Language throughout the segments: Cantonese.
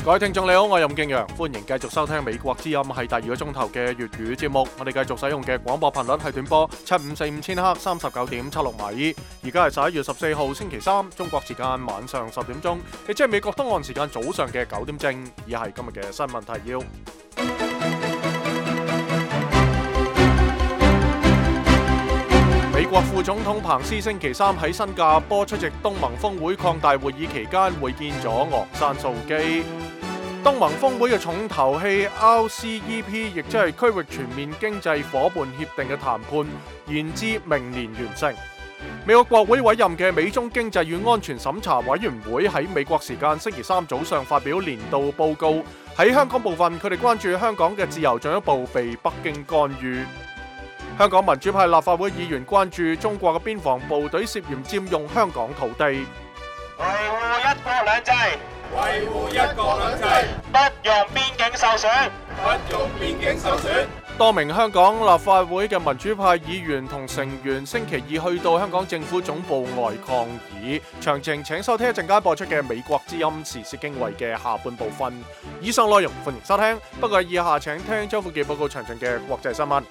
各位聽眾你好，我係任敬陽，歡迎繼續收聽美國之音係第2個鐘頭嘅粵語節目。我哋繼續使用嘅廣播頻率係短波7545千赫39.76米。而家係11月14號星期三，中國時間晚上10點鐘，亦即係美國東岸時間早上嘅9點正。以下係今日嘅新聞提要。美國副總統彭斯星期三喺新加坡出席東盟峰會擴大會議期間會見咗昂山素基。東盟峰會嘅重頭戲 RCEP， 亦即係區域全面經濟夥伴協定嘅談判延至明年完成。美國國會委任嘅美中經濟與安全審查委員會喺美國時間星期三早上發表年度報告。喺香港部分，佢哋關注香港嘅自由進一步被北京干預。香港民主派立法會議員關注中國嘅邊防部隊涉嫌佔用香港土地。維護一國兩制， 維護一國兩制， 不容邊境受損， 不容邊境受損。 多名香港立法會嘅民主派議員同成員星期二去到香港政府總部外抗議。詳情請收聽一陣間播出嘅美國之音時事經緯嘅下半部分。以上內容歡迎收聽，不過以下請聽周富傑報告詳盡嘅國際新聞。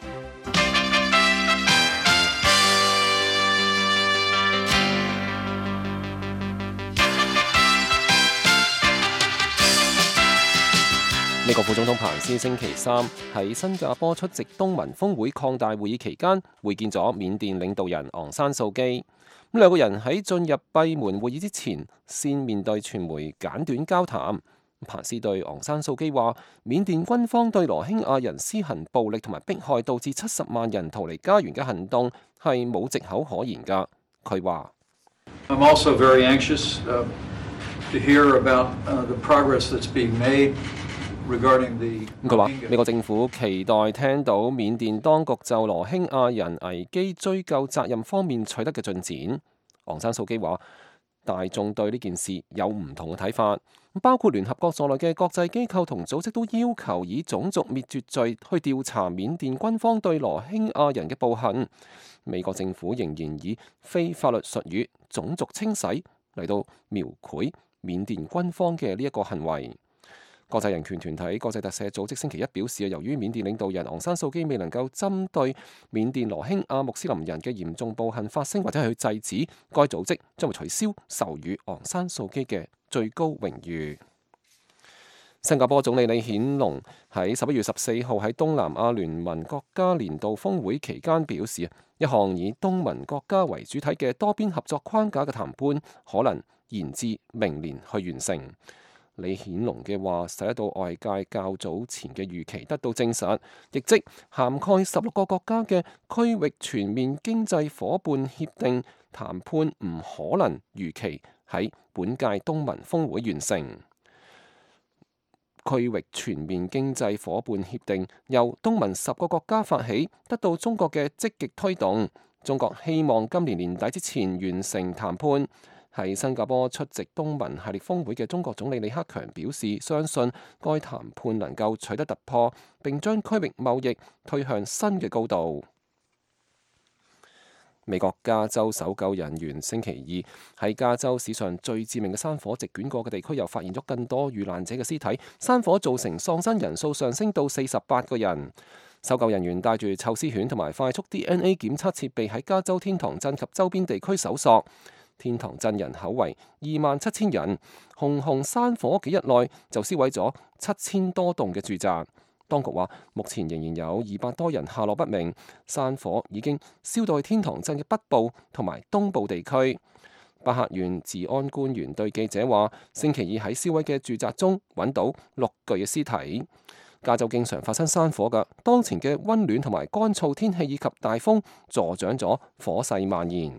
美國副總統彭斯星期三喺新加坡出席東盟峰會擴大會議期間，會見咗緬甸領導人昂山素基。兩個人喺進入閉門會議之前，先面對傳媒簡短交談。彭斯對昂山素基話：緬甸軍方對羅興亞人施行暴力同埋迫害，導致70萬人逃離家園嘅行動係冇藉口可言㗎。佢話 ：I'm also very anxious to hear about the progress that's being made。佢話：美國政府期待聽到緬甸當局就羅興亞人危機追究責任方面取得嘅進展。昂山素基話：大眾對呢件事有唔同嘅睇法，包括聯合國在內嘅國際機構同組織都要求以種族滅絕罪去調查緬甸軍方對羅興亞人嘅暴行。美國政府仍然以非法律術語種族清洗嚟到描繪緬甸軍方嘅呢一個行為。國際人權團體國際特赦組織星期一表示，由於緬甸領導人昂山素基未能夠針對緬甸羅興亞穆斯林人嘅嚴重暴行發聲或者係去制止，該組織將會取消授予昂山素基嘅最高榮譽。新加坡總理李顯龍喺11月14號喺東南亞聯盟國家年度峰會期間表示，一項以東盟國家為主體嘅多邊合作框架嘅談判可能延至明年去完成。李顯龍嘅話使得到外界較早前嘅預期得到證實，亦即涵蓋16個國家嘅區域全面經濟夥伴協定談判唔可能如期喺本屆東盟峰會完成。區域全面經濟夥伴協定由東盟10個國家發起，得到中國嘅積極推動。中國希望今年年底之前完成談判。喺新加坡出席東盟系列峰會嘅中國總理李克強表示，相信該談判能夠取得突破，並將區域貿易推向新嘅高度。美國加州搜救人員星期二喺加州史上最致命嘅山火席捲過嘅地區，又發現咗更多遇難者嘅屍體，山火造成喪生人數上升到48個人。搜救人員帶住臭絲犬同埋快速 DNA 檢測設備喺加州天堂鎮及周邊地區搜索。天堂鎮人口為27000人，熊熊山火幾日內就燒毀咗7000多棟嘅住宅。當局話，目前仍然有200多人下落不明。山火已經燒到去天堂鎮嘅北部同埋東部地區。巴克縣治安官員對記者話，星期二喺燒毀嘅住宅中揾到6具嘅屍體。加州經常發生山火㗎，當前嘅溫暖同埋乾燥天氣以及大風助長咗火勢蔓延。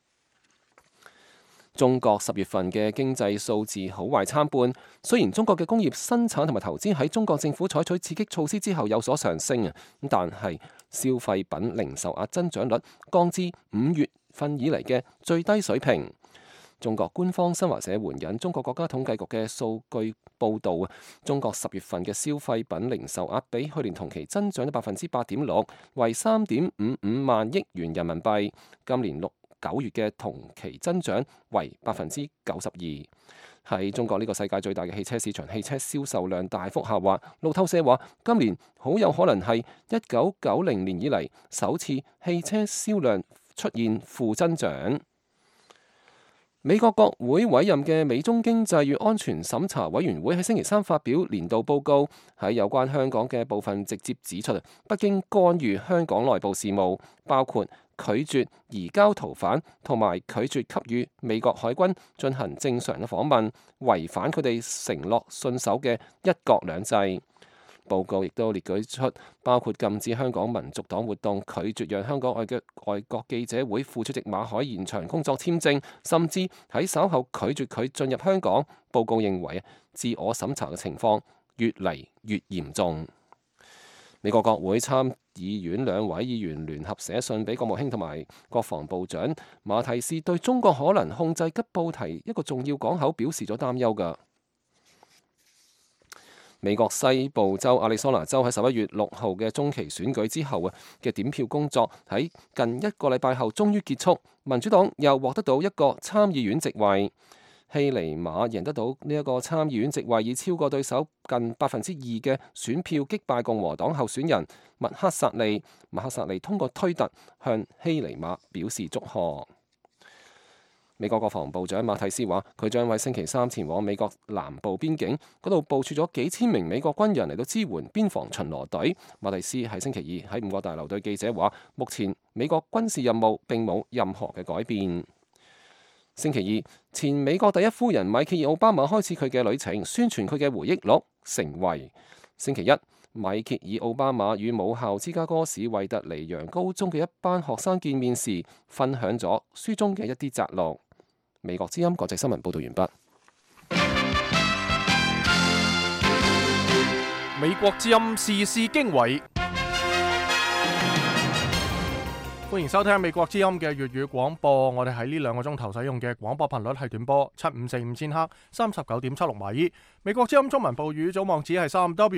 中國10月份嘅經濟數字好壞參半，雖然中國嘅工業生產同埋投資喺中國政府採取刺激措施之後有所上升，但係消費品零售額增長率降至5月份以嚟嘅最低水平。中國官方新華社援引中國國家統計局嘅數據報導，中國10月份嘅消費品零售額比去年同期增長咗8.6%，為3.55萬億元人民幣。今年 9月嘅同期增長為92%。喺中國呢個世界最大嘅汽車市場，汽車銷售量大幅下滑。路透社話，今年好有可能係1990年以嚟首次汽車銷量出現負增長。美國國會委任嘅美中經濟與安全審查委員會喺星期三發表年度報告，喺有關香港嘅部分直接指出，北京干預香港內部事務，包括拒絕移交逃犯同埋拒絕給予美國海軍進行正常嘅訪問，違反佢哋承諾信守嘅一國兩制。報告亦都列舉出包括禁止香港民族黨活動、拒絕讓香港外國記者會副主席馬凱延長工作簽證，甚至喺稍後拒絕佢進入香港。報告認為自我審查嘅情況越嚟越嚴重。美國國會參議院兩位議員聯合寫信俾國務卿同埋國防部長馬蒂斯，對中國可能控制吉布提一個重要港口表示咗擔憂㗎。美國西部州亞利桑那州喺11月6號嘅中期選舉之後嘅點票工作喺近一個禮拜後終於結束，民主黨又獲得到一個參議院席位。希尼馬贏得到呢一個參議院席位，以超過對手近2%嘅選票擊敗共和黨候選人麥克薩利。麥克薩利通過推特向希尼馬表示祝賀。美國國防部長馬蒂斯話，佢將喺星期三前往美國南部邊境嗰度部署咗幾千名美國軍人嚟到支援邊防巡邏隊。馬蒂斯喺星期二喺5角大樓對記者話，目前美國軍事任務並冇任何嘅改變。星期二，前美國第一夫人米歇爾奧巴馬開始佢嘅旅程，宣傳佢嘅回憶錄，成為星期一，米歇爾奧巴馬與母校芝加哥市惠特尼揚高中嘅一班學生見面時，分享咗書中嘅一啲摘錄。美國之音國際新聞報道完畢。 美國之音時事經緯，歡迎收聽美國之音嘅粵語廣播。我哋喺呢2個鐘頭使用嘅廣播頻率係短波7545千赫39.76米。美國之音中文部語組網址係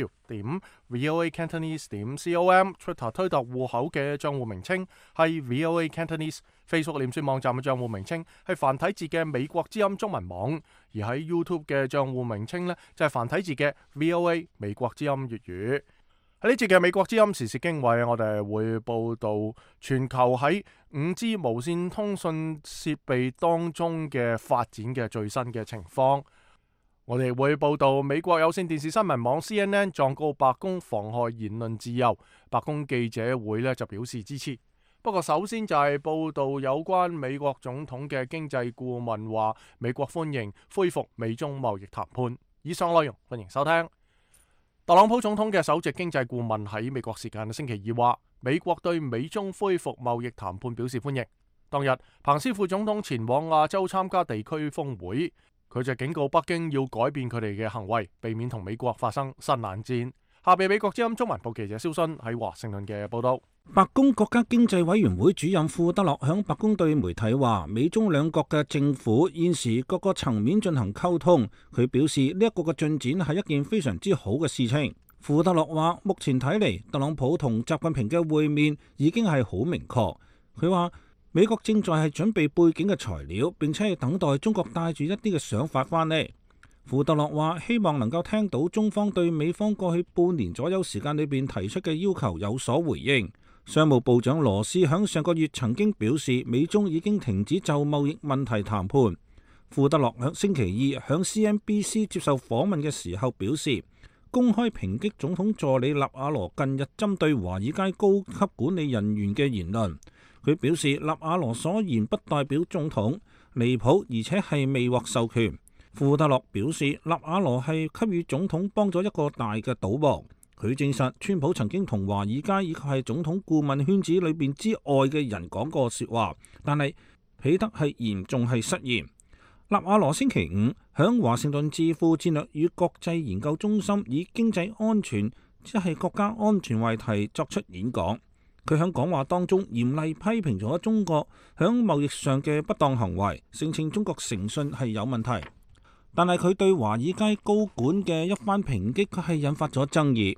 3w.voacantonese.com。Twitter 推特戶口嘅賬戶名稱係 VOA Cantonese。Facebook 臉書網站嘅賬戶名稱係繁體字嘅美國之音中文網。而喺 YouTube 嘅賬戶名稱呢，就係繁體字嘅 VOA 美國之音粵語。喺呢節嘅美國之音時事經緯，我哋會報道全球喺5G 無線通訊設備當中嘅發展嘅最新嘅情況。我哋會報道美國有線電視新聞網 CNN 狀告白宮妨害言論自由，白宮記者會呢就表示支持。不過首先就係報道有關美國總統嘅經濟顧問話，美國歡迎恢復美中貿易談判。以上內容歡迎收聽。特朗普總統嘅首席經濟顧問喺美國時間星期二話，美國對美中恢復貿易談判表示歡迎。當日，彭斯副總統前往亞洲參加地區峰會，佢就警告北京要改變佢哋嘅行為，避免同美國發生新冷戰。下邊美國之音中文部記者蕭순喺華盛頓嘅報道。 白宮國家經濟委員會主任庫德洛響白宮對媒體話，美中兩國嘅政府現時各個層面進行溝通。佢表示呢一個嘅進展係一件非常之好嘅事情。庫德洛話，目前睇嚟，特朗普同習近平嘅會面已經係好明確。佢話美國正在係準備背景嘅材料，並且係等待中國帶住一啲嘅想法翻嚟。庫德洛話，希望能夠聽到中方對美方過去半年左右時間裏邊提出嘅要求有所回應。商務部長羅斯響上個月曾經表示，美中已經停止就貿易問題談判。庫德洛響星期二響 CNBC 接受訪問嘅時候表示，公開抨擊總統助理納瓦羅近日針對華爾街高級管理人員嘅言論。佢表示，納瓦羅所言不代表總統，離譜而且係未獲授權。庫德洛表示，納瓦羅係給予總統幫咗一個大嘅賭博。佢證實，川普曾經同華爾街以及係總統顧問圈子裏邊之外嘅人講過說話，但係彼得係嚴重係失言。納瓦羅星期五響華盛頓智庫戰略與國際研究中心以經濟安全即係國家安全為題作出演講。佢響講話當中嚴厲批評咗中國響貿易上嘅不當行為，聲稱中國誠信係有問題。但係佢對華爾街高管嘅一番抨擊，佢係引發咗爭議。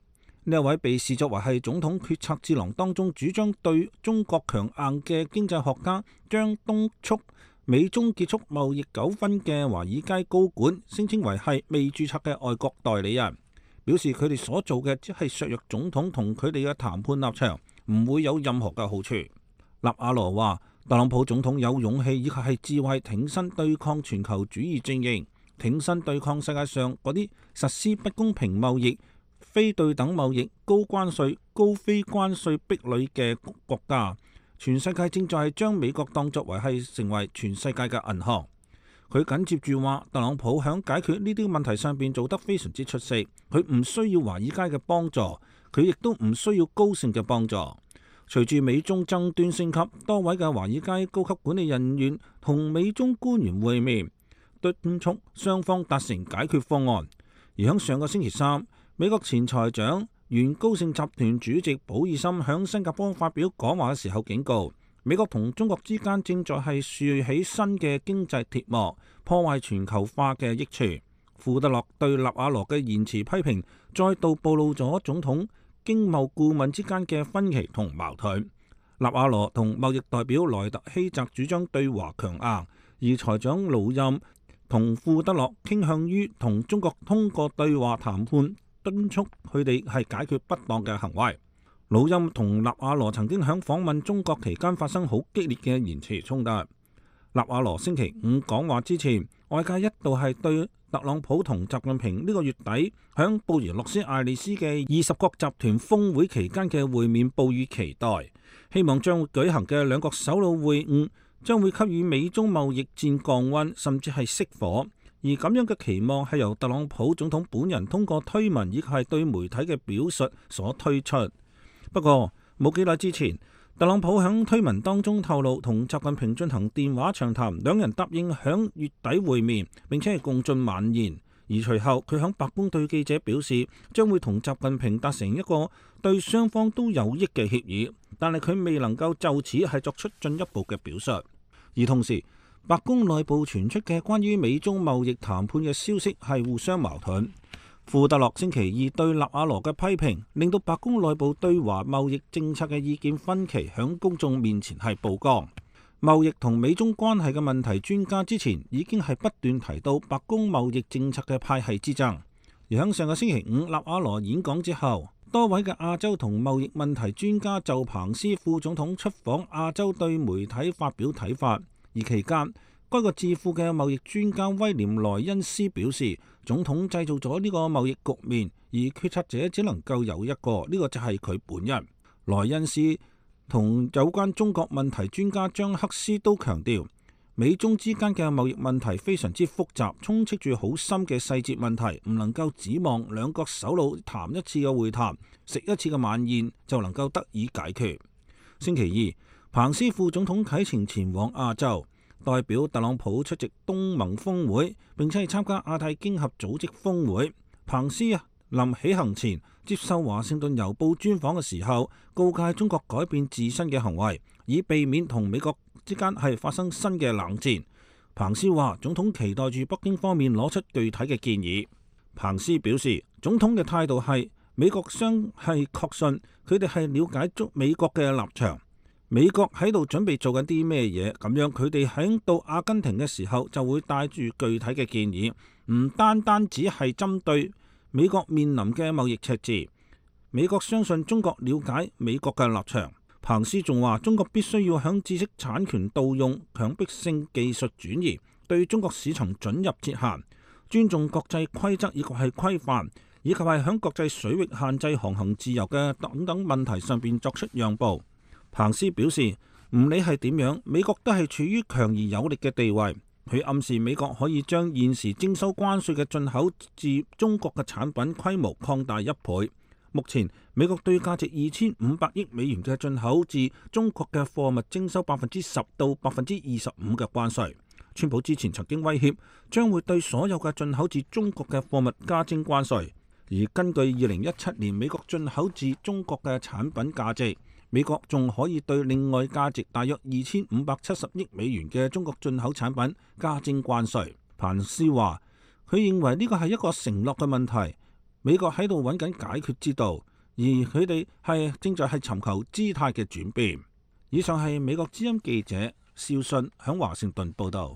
呢一位被視作為係總統決策智囊當中主張對中國強硬嘅經濟學家，將敦促美中結束貿易糾紛嘅華爾街高管聲稱為係未註冊嘅外國代理人，表示佢哋所做嘅只係削弱總統同佢哋嘅談判立場，唔會有任何嘅好處。納瓦羅話，特朗普總統有勇氣以及係智慧挺身對抗全球主義陣營，挺身對抗世界上嗰啲實施不公平貿易、非對等貿易、高關稅、高非關稅壁壘嘅國家。全世界正在將美國當作為係成為全世界嘅銀行。佢緊接住話，特朗普響解決呢啲問題上邊做得非常之出色，佢唔需要華爾街嘅幫助，佢亦都唔需要高盛嘅幫助。隨住美中爭端升級，多位嘅華爾街高級管理人員同美中官員會面，敦促雙方達成解決方案。而喺上個星期三，美國前財長、原高盛集團主席保爾森喺新加坡發表講話嘅時候警告，美國同中國之間正在係豎起新嘅經濟鐵幕，破壞全球化嘅益處。庫德洛對納瓦羅嘅言辭批評，再度暴露咗總統經貿顧問之間嘅分歧同矛盾。納瓦羅同貿易代表萊特希澤主張對華強硬，而財長盧任同庫德洛傾向於同中國通過對話談判，敦促佢哋係解決不當嘅行為。盧任同納瓦羅曾經喺訪問中國期間發生好激烈嘅言辭衝突。納瓦羅星期五講話之前，外界一度係對特朗普同習近平呢個月底響布宜諾斯艾利斯嘅20國集團峰會期間嘅會面報以期待，希望將會舉行嘅兩國首腦會晤將會給予美中貿易戰降溫，甚至係熄火。而咁樣嘅期望係由特朗普總統本人通過推文以及係對媒體嘅表述所推出。不過冇幾耐之前，特朗普響推文當中透露同習近平進行電話長談，兩人答應響月底會面，並且係共進晚宴。而隨後佢響白宮對記者表示，將會同習近平達成一個對雙方都有益嘅協議，但係佢未能夠就此係作出進一步嘅表述。而同時，白宮內部傳出嘅關於美中貿易談判嘅消息係互相矛盾。庫德洛星期二對納瓦羅嘅批評，令到白宮內部對華貿易政策嘅意見分歧響公眾面前係曝光。貿易同美中關係嘅問題專家之前已經係不斷提到白宮貿易政策嘅派系之爭。而喺上個星期五納瓦羅演講之後，多位嘅亞洲同貿易問題專家就彭斯副總統出訪亞洲對媒體發表睇法。而期間，該個智庫嘅貿易專家威廉萊恩斯表示，總統製造咗呢個貿易局面，而決策者只能夠有一個，呢個就係佢本人。萊恩斯同有關中國問題專家張克斯都強調，美中之間嘅貿易問題非常之複雜，充斥住好深嘅細節問題，唔能夠指望兩國首腦談一次嘅會談、食一次嘅晚宴就能夠得以解決。星期二，彭斯副總統啟程前往亞洲，代表特朗普出席東盟峰會，並且係參加亞太經合組織峰會。彭斯臨起行前接受華盛頓郵報專訪嘅時候，告誡中國改變自身嘅行為，以避免同美國之間係發生新嘅冷戰。彭斯話，總統期待住北京方面攞出具體嘅建議。彭斯表示，總統嘅態度係美國相係確信佢哋係了解足美國嘅立場。美國喺度準備做緊啲咩嘢？咁樣佢哋喺到阿根廷嘅時候就會帶住具體嘅建議，唔單單只係針對美國面臨嘅貿易赤字。美國相信中國了解美國嘅立場。彭斯仲話，中國必須要響知識產權盜用、強迫性技術轉移、對中國市場准入設限、尊重國際規則以及係規範，以及係響國際水域限制航行自由嘅等等問題上邊作出讓步。彭斯表示，唔理係點樣，美國都係處於強而有力嘅地位。佢暗示美國可以將現時徵收關稅嘅進口至中國嘅產品規模擴大1倍。目前美國對價值2500億美元嘅進口至中國嘅貨物徵收10%到25%嘅關稅。川普之前曾經威脅將會對所有嘅進口至中國嘅貨物加徵關稅。而根據2017年美國進口至中國嘅產品價值，美國仲可以對另外價值大約2570億美元嘅中國進口產品加徵關稅。彭斯話，佢認為呢個係一個承諾嘅問題，美國喺度揾緊解決之道。 而佢哋正在尋求姿態嘅轉變。以上係美國之音記者邵信響華盛頓報導。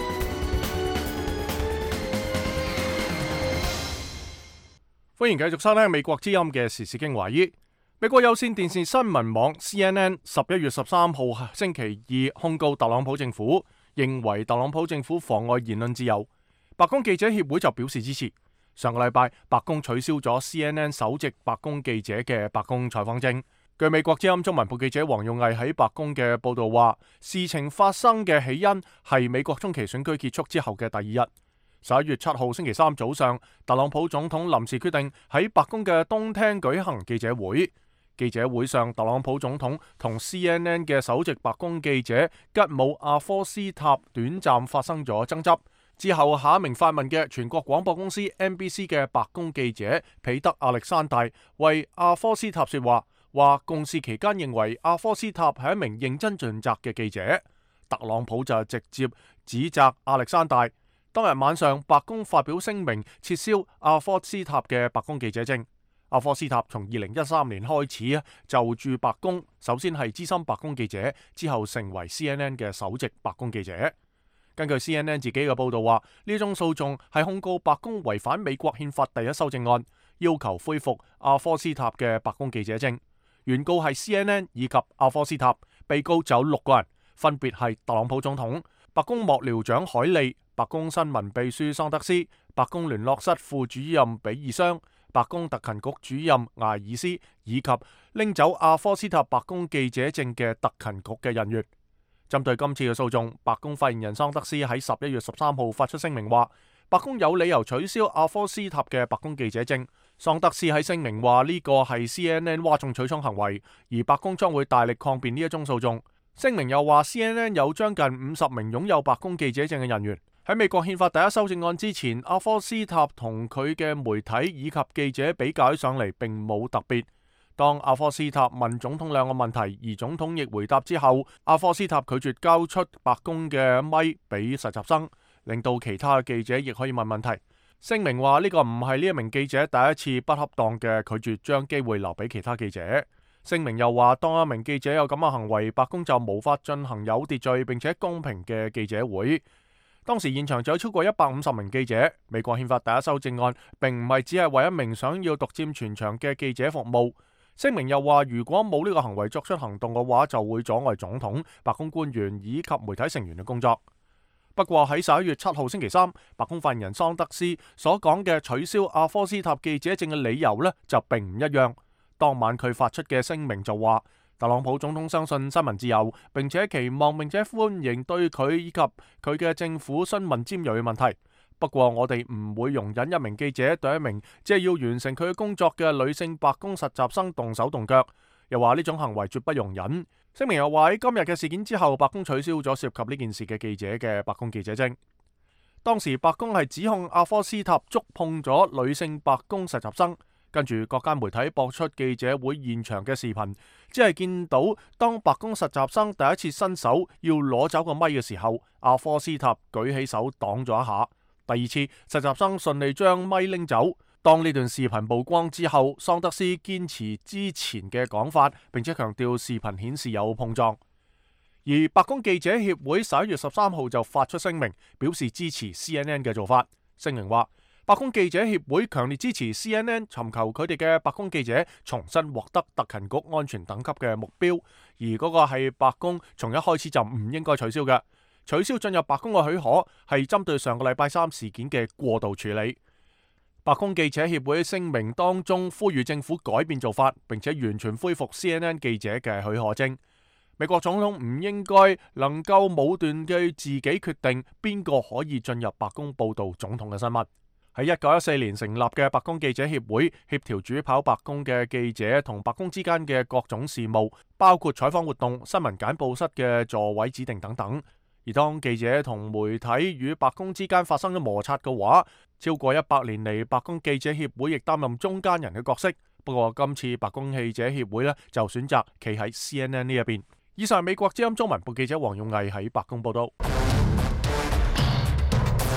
歡迎繼續收聽美國之音嘅時事經華。美國有線電視新聞網 CNN 11月13號星期二控告特朗普政府，認為特朗普政府妨礙言論自由。白宮記者協會就表示支持。上個禮拜，白宮取消咗 CNN 首席白宮記者嘅白宮採訪證。據美國之音中文部記者黃勇毅喺白宮嘅報導話，事情發生嘅起因係美國中期選舉結束之後嘅第二日。11月7號星期三早上，特朗普總統臨時決定喺白宮嘅東廳舉行記者會。記者會上，特朗普總統同 CNN 嘅首席白宮記者吉姆阿科斯塔短暫發生咗爭執。之後，下一名發問嘅全國廣播公司 NBC 嘅白宮記者彼得亞歷山大為阿科斯塔說話，話共事期間認為阿科斯塔係一名認真盡責嘅記者。特朗普就直接指責亞歷山大。當日晚上，白宮發表聲明撤銷阿科斯塔嘅白宮記者證。阿科斯塔從2013年開始就駐白宮，首先係資深白宮記者，之後成為 CNN 嘅首席白宮記者。根據 CNN 自己嘅報導話，呢宗訴訟係控告白宮違反美國憲法第一修正案，要求恢復阿科斯塔嘅白宮記者證。原告係 CNN 以及阿科斯塔，被告就有6個人，分別係特朗普總統、白宮幕僚長海利、白宮新聞秘書桑德斯、白宮聯絡室副主任比爾商、白宮特勤局主任艾爾斯，以及拎走阿科斯塔白宮記者證嘅特勤局嘅人員。針對今次嘅訴訟，白宮發言人桑德斯喺11月13號發出聲明話，白宮有理由取消阿科斯塔嘅白宮記者證。桑德斯喺聲明話呢個係 CNN 嘩眾取寵行為，而白宮將會大力抗辯呢一宗訴訟。聲明又話 CNN 有將近50名擁有白宮記者證嘅人員。喺美國憲法第一修正案之前，阿科斯塔同佢嘅媒體以及記者比較起上嚟並冇特別。當阿科斯塔問總統2個問題，而總統亦回答之後，阿科斯塔拒絕交出白宮嘅咪俾實習生，令到其他記者亦可以問問題。聲明話呢個唔係呢一名記者第一次不恰當嘅拒絕將機會留俾其他記者。聲明又話，當一名記者有咁嘅行為，白宮就無法進行有秩序並且公平嘅記者會。當時現場就有超過150名記者。美國憲法第一修正案並唔係只係為一名想要獨佔全場嘅記者服務。聲明又話，如果冇呢個行為作出行動嘅話，就會阻礙總統、白宮官員以及媒體成員嘅工作。不過喺11月7號星期三，白宮發言人桑德斯所講嘅取消阿科斯塔記者證嘅理由呢，就並唔一樣。當晚佢發出嘅聲明就話，特朗普總統相信新聞自由，並且期望並且歡迎對佢以及佢嘅政府詢問尖銳嘅問題。不過我哋唔會容忍一名記者對一名即係要完成佢嘅工作嘅女性白宮實習生動手動腳，又話呢種行為絕不容忍。聲明又話喺今日嘅事件之後，白宮取消咗涉及呢件事嘅記者嘅白宮記者證。當時白宮係指控阿科斯塔觸碰咗女性白宮實習生。跟住各間媒體播出記者會現場嘅視頻，只係見到當白宮實習生第一次伸手要攞走個咪嘅時候，阿科斯塔舉起手擋咗一下。第二次實習生順利將咪拎走。當呢段視頻曝光之後，桑德斯堅持之前嘅講法，並且強調視頻顯示有碰撞。而白宮記者協會11月13號就發出聲明，表示支持 CNN 嘅做法。聲明話，白宮記者協會強烈支持 CNN 尋求佢哋嘅白宮記者重新獲得特勤局安全等級嘅目標，而嗰個係白宮從一開始就唔應該取消嘅。取消進入白宮嘅許可係針對上個禮拜3事件嘅過度處理。白宮記者協會聲明當中呼籲政府改變做法，並且完全恢復 CNN 記者嘅許可證。美國總統唔應該能夠武斷嘅自己決定邊個可以進入白宮報道總統嘅新聞。喺1914年成立嘅白宮記者協會，協調主跑白宮嘅記者同白宮之間嘅各種事務，包括採訪活動、新聞簡報室嘅座位指定等等。而當記者同媒體與白宮之間發生咗摩擦嘅話，超過100年嚟，白宮記者協會亦擔任中間人嘅角色。不過今次白宮記者協會就選擇企喺 CNN 呢一邊。以上係美國之音中文部記者黃勇毅喺白宮報道。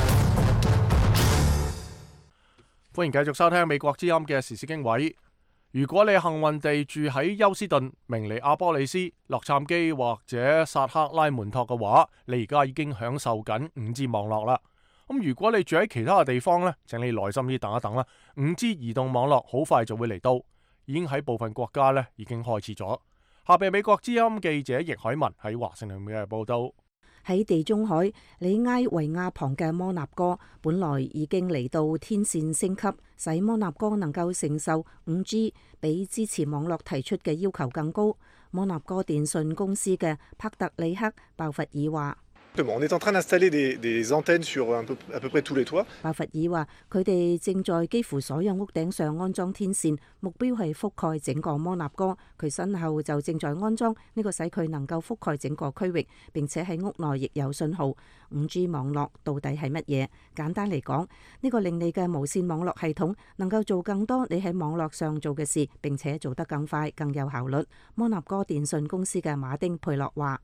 歡迎繼續收聽美國之音嘅時事經緯。 如果你幸運地住喺休斯頓、明尼阿波利斯、洛杉磯或者薩克拉門托嘅話，你而家已經享受緊 5G 網絡啦。咁如果你住喺其他嘅地方呢，請你耐心啲等一等啦。5G 移動網絡好快就會嚟到，已經喺部分國家呢已經開始咗。下邊美國之音記者易海文喺華盛頓嘅報道。 喺地中海里埃維亞旁嘅摩納哥，本來已經嚟到天線升級，使摩納哥能夠承受 5G 比支持網絡提出嘅要求更高。摩納哥電信公司嘅帕特里克鮑弗爾話。 On est en train d'installer des antennes sur à peu près tous les toits。 鮑弗爾話：佢哋正在幾乎所有屋頂上安裝天線，目標係覆蓋整個摩納哥。佢身後就正在安裝，呢個使佢能夠覆蓋整個區域，並且喺屋內亦有信號。5G 網絡到底係乜嘢？簡單嚟講，呢個令你嘅無線網絡系統能夠做更多你喺網絡上做嘅事，並且做得更快、更有效率。摩納哥電信公司嘅馬丁佩洛話。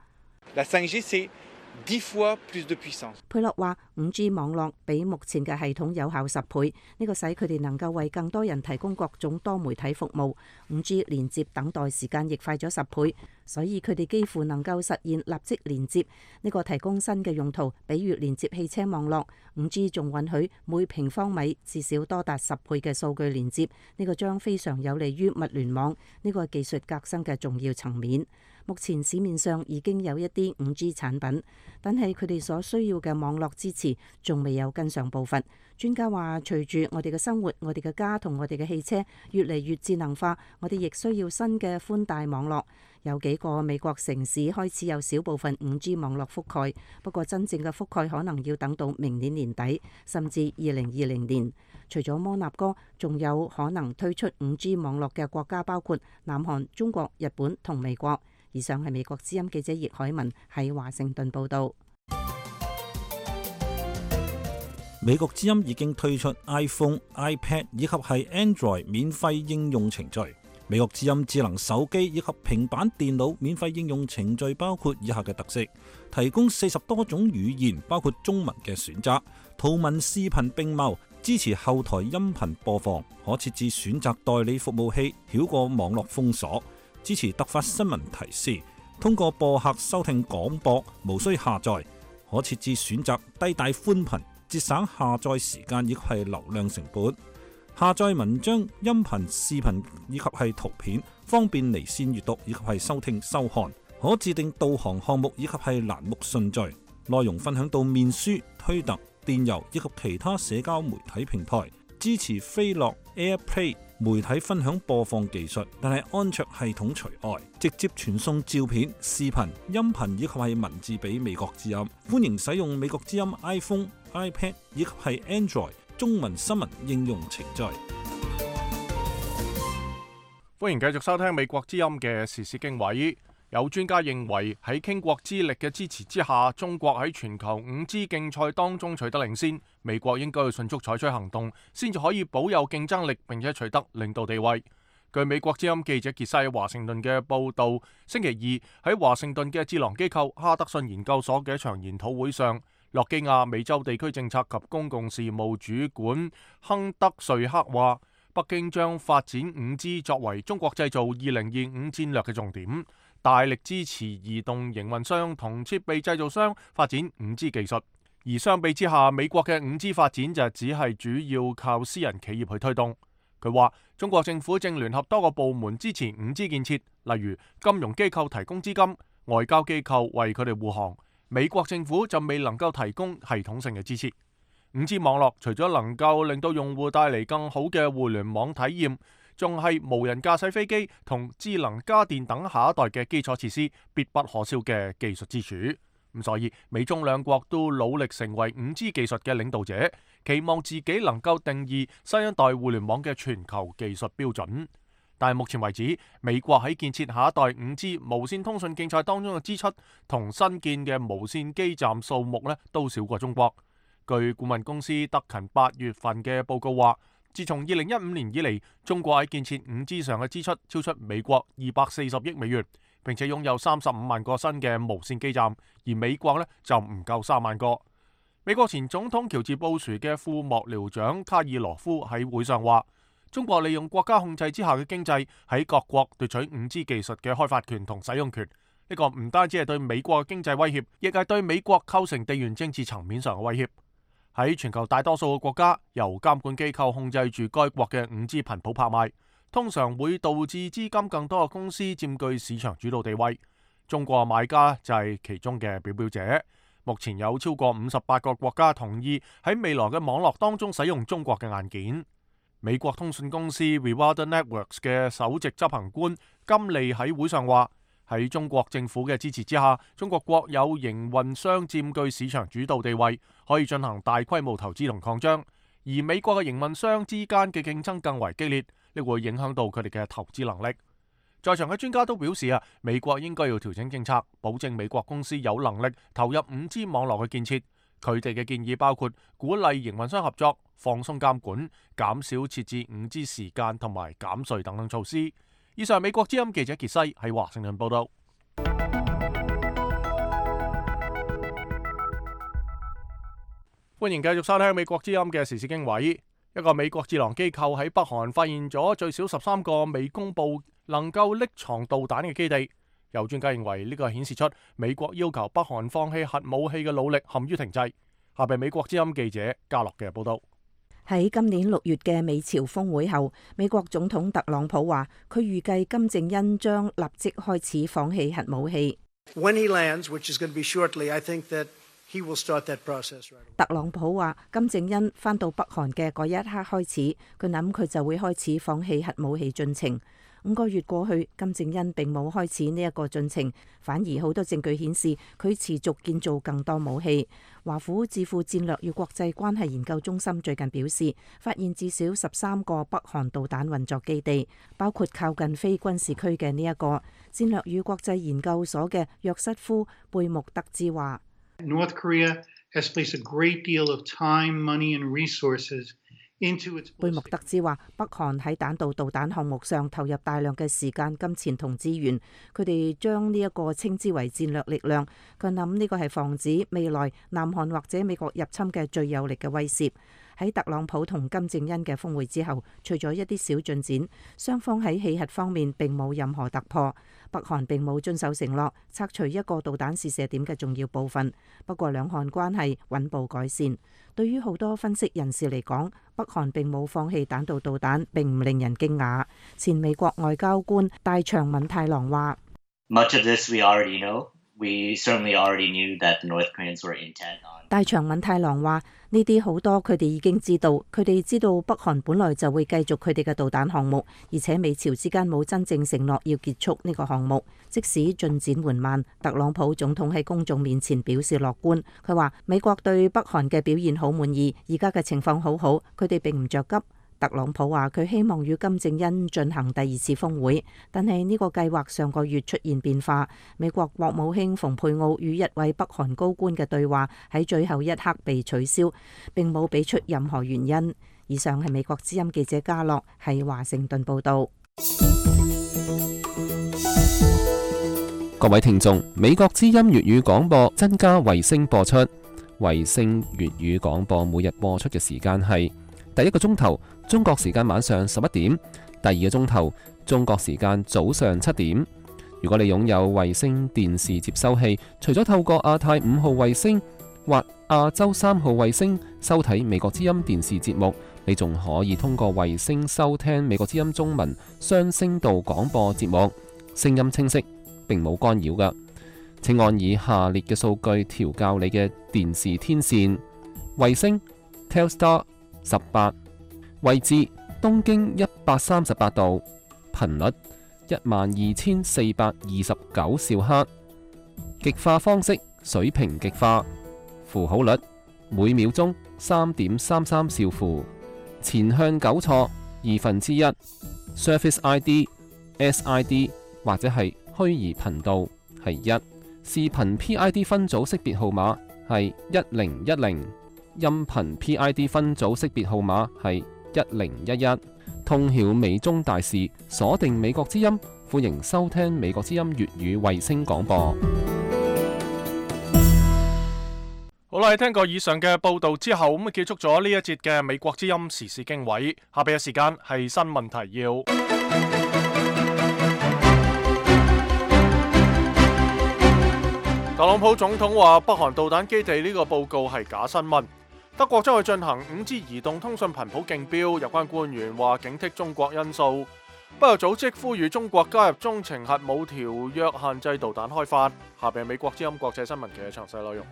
佩洛話：5G 網絡比目前嘅系統有效10倍，呢個使佢哋能夠為更多人提供各種多媒體服務。5G 連接等待時間亦快咗10倍，所以佢哋幾乎能夠實現立即連接。呢個提供新嘅用途，比如連接汽車網絡。5G 仲允許每平方米至少多達10倍嘅數據連接，呢個將非常有利於物聯網呢個技術革新嘅重要層面。目前市面上已經有一啲 5G 產品，但係佢哋所需要嘅網絡支持仲未有跟上步伐。專家話，隨住我哋嘅生活、我哋嘅家同我哋嘅汽車越嚟越智能化，我哋亦需要新嘅寬帶網絡。有幾個美國城市開始有少部分 5G 網絡覆蓋，不過真正嘅覆蓋可能要等到明年年底，甚至2020年。除咗摩納哥，仲有可能推出 5G 網絡嘅國家包括南韓、中國、日本同美國。以上係美國之音記者葉海文喺華盛頓報道。 美國之音已經推出 iPhone、iPad 以及係 Android 免費應用程序。美國之音智能手機以及平板電腦免費應用程序包括以下嘅特色：提供40多種語言，包括中文嘅選擇，圖文視頻並茂，支持後台音頻播放，可設置選擇代理服務器，繞過網絡封鎖。支持突發新聞提示，通過播客收聽廣播，無需下載。可設置選擇低帶寬頻，節省下載時間以及係流量成本。下載文章、音頻、視頻以及係圖片，方便離線閱讀以及係收聽收看。可自定導航項目以及係欄目順序。內容分享到面書、推特、電郵以及其他社交媒體平台。支持飛樂 AirPlay 媒體分享播放技術，但係安卓系統除外。直接傳送照片、視頻、音頻以及係文字俾美國之音。歡迎使用美國之音 iPhone、iPad 以及係 Android 中文新聞應用程序。 歡迎繼續收聽美國之音嘅時事經緯。有專家認為喺傾國之力嘅支持之下，中國喺全球 5G 競賽當中取得領先，美國應該要迅速採取行動，先至可以保有競爭力，並且取得領導地位。據美國之音記者傑西喺華盛頓嘅報導，星期二喺華盛頓嘅智囊機構哈德遜研究所嘅一場研討會上，諾基亞美洲地區政策及公共事務主管亨德瑞克話，北京將發展 5G 作為中國製造2025戰略嘅重點，大力支持移動營運商同設備製造商發展 5G 技術。而相比之下，美國嘅 5G 發展就只係主要靠私人企業去推動。佢話中國政府正聯合多個部門支持 5G 建設，例如金融機構提供資金，外交機構為佢哋護航。美國政府就未能夠提供系統性嘅支持。5G 網絡除咗能夠令到用戶帶嚟更好嘅互聯網體驗，仲係無人駕駛飛機同智能家電等下一代嘅基礎設施必不可少嘅技術支柱。咁所以美中兩國都努力成為 5G 技術嘅領導者，期望自己能夠定義新一代互聯網嘅全球技術標準。但係目前為止，美國喺建設下一代 5G 無線通訊競賽當中嘅支出同新建嘅無線基站數目都少過中國。據顧問公司德勤8月份嘅報告話，自從2015年以嚟，中國喺建設 5G 上嘅支出超出美國240億美元，並且擁有35萬個新嘅無線基站，而美國就唔夠3萬個。美國前總統喬治布殊嘅副幕僚長卡爾羅夫喺會上話， 中國利用國家控制之下嘅經濟喺各國奪取5G 技術嘅開發權同使用權。呢個唔單止係對美國嘅經濟威脅，亦係對美國構成地緣政治層面上嘅威脅。喺全球大多數嘅國家，由監管機構控制住該國嘅5G 頻譜拍賣，通常會導致資金更多嘅公司佔據市場主導地位。中國買家就係其中嘅表表者。目前有超過58個國家同意喺未來嘅網絡當中使用中國嘅硬件。美國通訊公司 Reward Networks 嘅首席執行官金利喺會上話：喺中國政府嘅支持之下，中國國有營運商佔據市場主導地位，可以進行大規模投資同擴張。而美國嘅營運商之間嘅競爭更為激烈，呢會影響到佢哋嘅投資能力。在場嘅專家都表示美國應該要調整政策，保證美國公司有能力投入5G 網絡嘅建設。佢哋嘅建議包括鼓勵營運商合作、放鬆監管、減少設置5G 時間同埋減稅等等措施。以上美國之音記者傑西喺華盛頓報道。歡迎繼續收聽美國之音嘅時事經緯。一個美國智囊機構喺北韓發現咗最少13個未公佈能夠匿藏導彈嘅基地。有專家認為呢個顯示出美國要求北韓放棄核武器嘅努力陷於停滯。下邊美國之音記者嘉樂嘅報道。 喺今年6月嘅美朝峰會後，美國總統特朗普話佢預計金正恩將立即開始放棄核武器。 When he lands, which is going to be shortly, I think that he will start that process right away. 特朗普話金正恩返到北韓嘅嗰一刻開始，佢諗佢就會開始放棄核武器進程。5個月過去，金正恩並冇開始呢一個進程，反而好多證據顯示佢持續建造更多武器。華府智庫戰略與國際關係研究中心最近表示，發現至少13個北韓導彈運作基地，包括靠近非軍事區嘅呢一個。戰略與國際研究所嘅約瑟夫貝穆特茲話 ：North Korea has placed a great deal of time, money and resources。 貝穆特茲話：北韓喺彈道導彈項目上投入大量嘅時間、金錢同資源，佢哋將呢一個稱之為戰略力量。佢諗呢個係防止未來南韓或者美國入侵嘅最有力嘅威懾。喺特朗普同金正恩嘅峰會之後，除咗一啲小進展，雙方喺棄核方面並冇任何突破。北韓並冇遵守承諾，拆除一個導彈試射點嘅重要部分。不過兩韓關係穩步改善。對於好多分析人士嚟講，北韓並冇放棄彈道導彈並唔令人驚訝。前美國外交官大長文太郎話 ：Much of this we already know. We certainly already knew that the North Koreans were intent on. 大長文太郎話：呢啲好多佢哋已經知道，佢哋知道北韓本來就會繼續佢哋嘅導彈項目，而且美朝之間冇真正承諾要結束呢個項目，即使進展緩慢。特朗普總統喺公眾面前表示樂觀，佢話美國對北韓嘅表現好滿意，而家嘅情況好好，佢哋並唔着急。特朗普話佢希望與金正恩進行第2次峰會，但係呢個計劃上個月出現變化。美國國務卿蓬佩奧與一位北韓高官嘅對話喺最後一刻被取消，並冇俾出任何原因。以上係美國之音記者嘉樂喺華盛頓報道。 各位聽眾，美國之音粵語廣播增加衛星播出，衛星粵語廣播每日播出嘅時間係第1個鐘頭中國時間晚上11點，第2個鐘頭中國時間早上7點。如果你擁有衛星電視接收器，除咗透過亞太5號衛星或亞洲3號衛星收睇美國之音電視節目，你仲可以通過衛星收聽美國之音中文雙聲道廣播節目，聲音清晰，並冇干擾㗎。請按以下列嘅數據調校你嘅電視天線：衛星 Telstar 18，位置東經138度，頻率12429兆赫，極化方式水平極化，符號率每秒鐘3.33兆符，前向糾錯1/2， Surface ID、SID 或者係虛擬頻道係1，視頻 PID 分組識別號碼係1010，音頻 PID 分組識別號碼係1011，通曉美中大事，鎖定美國之音，歡迎收聽美國之音粵語衛星廣播。 好啦，聽過以上嘅報道之後，咁結束咗呢一節嘅美國之音時事經緯。下邊嘅時間係新聞提要。特朗普總統話北韓導彈基地呢個報告係假新聞。德國將會進行 5G 移動通訊頻譜競標，有關官員話警惕中國因素。北約組織呼籲中國加入中程核武條約，限制導彈開發。下邊係美國之音國際新聞嘅詳細內容。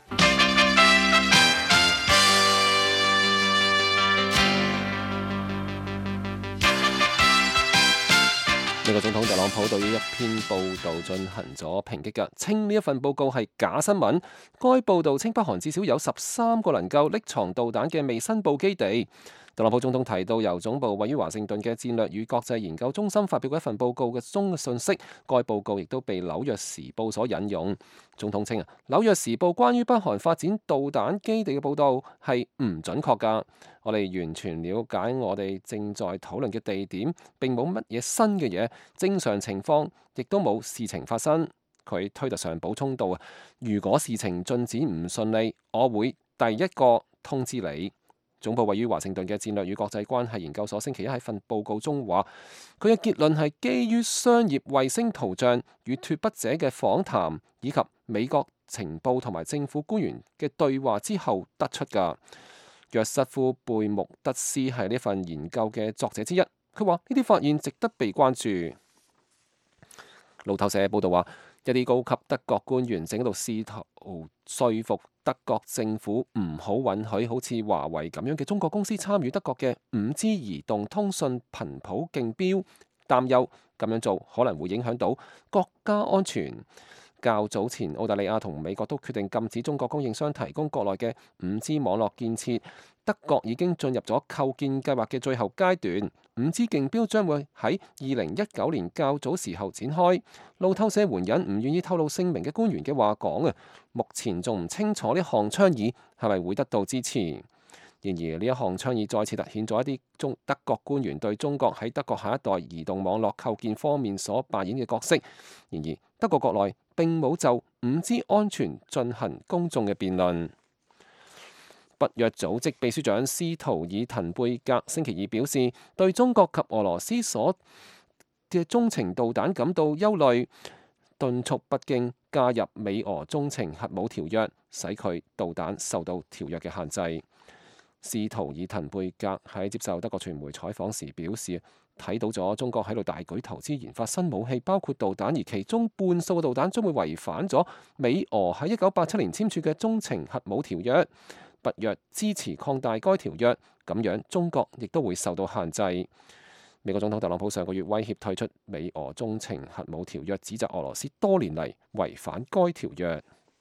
美國總統特朗普對於一篇報道進行咗抨擊嘅，稱呢一份報告係假新聞。該報道稱北韓至少有13個能夠匿藏導彈嘅未申報基地。特朗普總統提到由總部位於華盛頓嘅戰略與國際研究中心發表嘅一份報告嘅中嘅信息，該報告亦都被紐約時報所引用。總統稱紐約時報關於北韓發展導彈基地嘅報道係唔準確㗎。我哋完全了解我哋正在討論嘅地點並冇乜嘢新嘅嘢，正常情況亦都冇事情發生。佢推特上補充到如果事情進展唔順利，我會第一個通知你。總部位於華盛頓嘅戰略與國際關係研究所星期一喺份報告中話，佢嘅結論係基於商業衛星圖像與脫北者嘅訪談，以及美國情報同埋政府官員嘅對話之後得出㗎。約瑟夫貝穆德斯係呢份研究嘅作者之一，佢話呢啲發現值得被關注。路透社報道話，一啲高級德國官員正喺度試圖說服德國政府唔好允許好似華為咁樣嘅中國公司參與德國嘅 5G 移動通訊頻譜競標，擔憂咁樣做可能會影響到國家安全。較早前，澳大利亞同美國都決定禁止中國供應商提供國內嘅 5G 網絡建設。德國已經進入咗構建計劃嘅最後階段，5G 競標將會喺2019年較早時候展開。路透社援引唔願意透露姓名嘅官員嘅話講目前仲唔清楚呢項倡議係咪會得到支持。然而呢一項倡議再次凸顯咗一啲德國官員對中國喺德國下一代移動網絡構建方面所扮演嘅角色。然而德國國內並冇就 5G 安全進行公眾嘅辯論。北約組織秘書長斯圖爾滕貝格星期二表示，對中國及俄羅斯所嘅中程導彈感到憂慮，敦促北京加入美俄中程核武條約，使佢導彈受到條約嘅限制。斯圖爾滕貝格喺接受德國傳媒採訪時表示，睇到咗中國喺度大舉投資研發新武器，包括導彈，而其中半數嘅導彈將會違反咗美俄喺1987年簽署嘅中程核武條約。北約支持擴大該條約，咁樣中國亦都會受到限制。美國總統特朗普上個月威脅退出美俄中程核武條約，指責俄羅斯多年嚟違反該條約。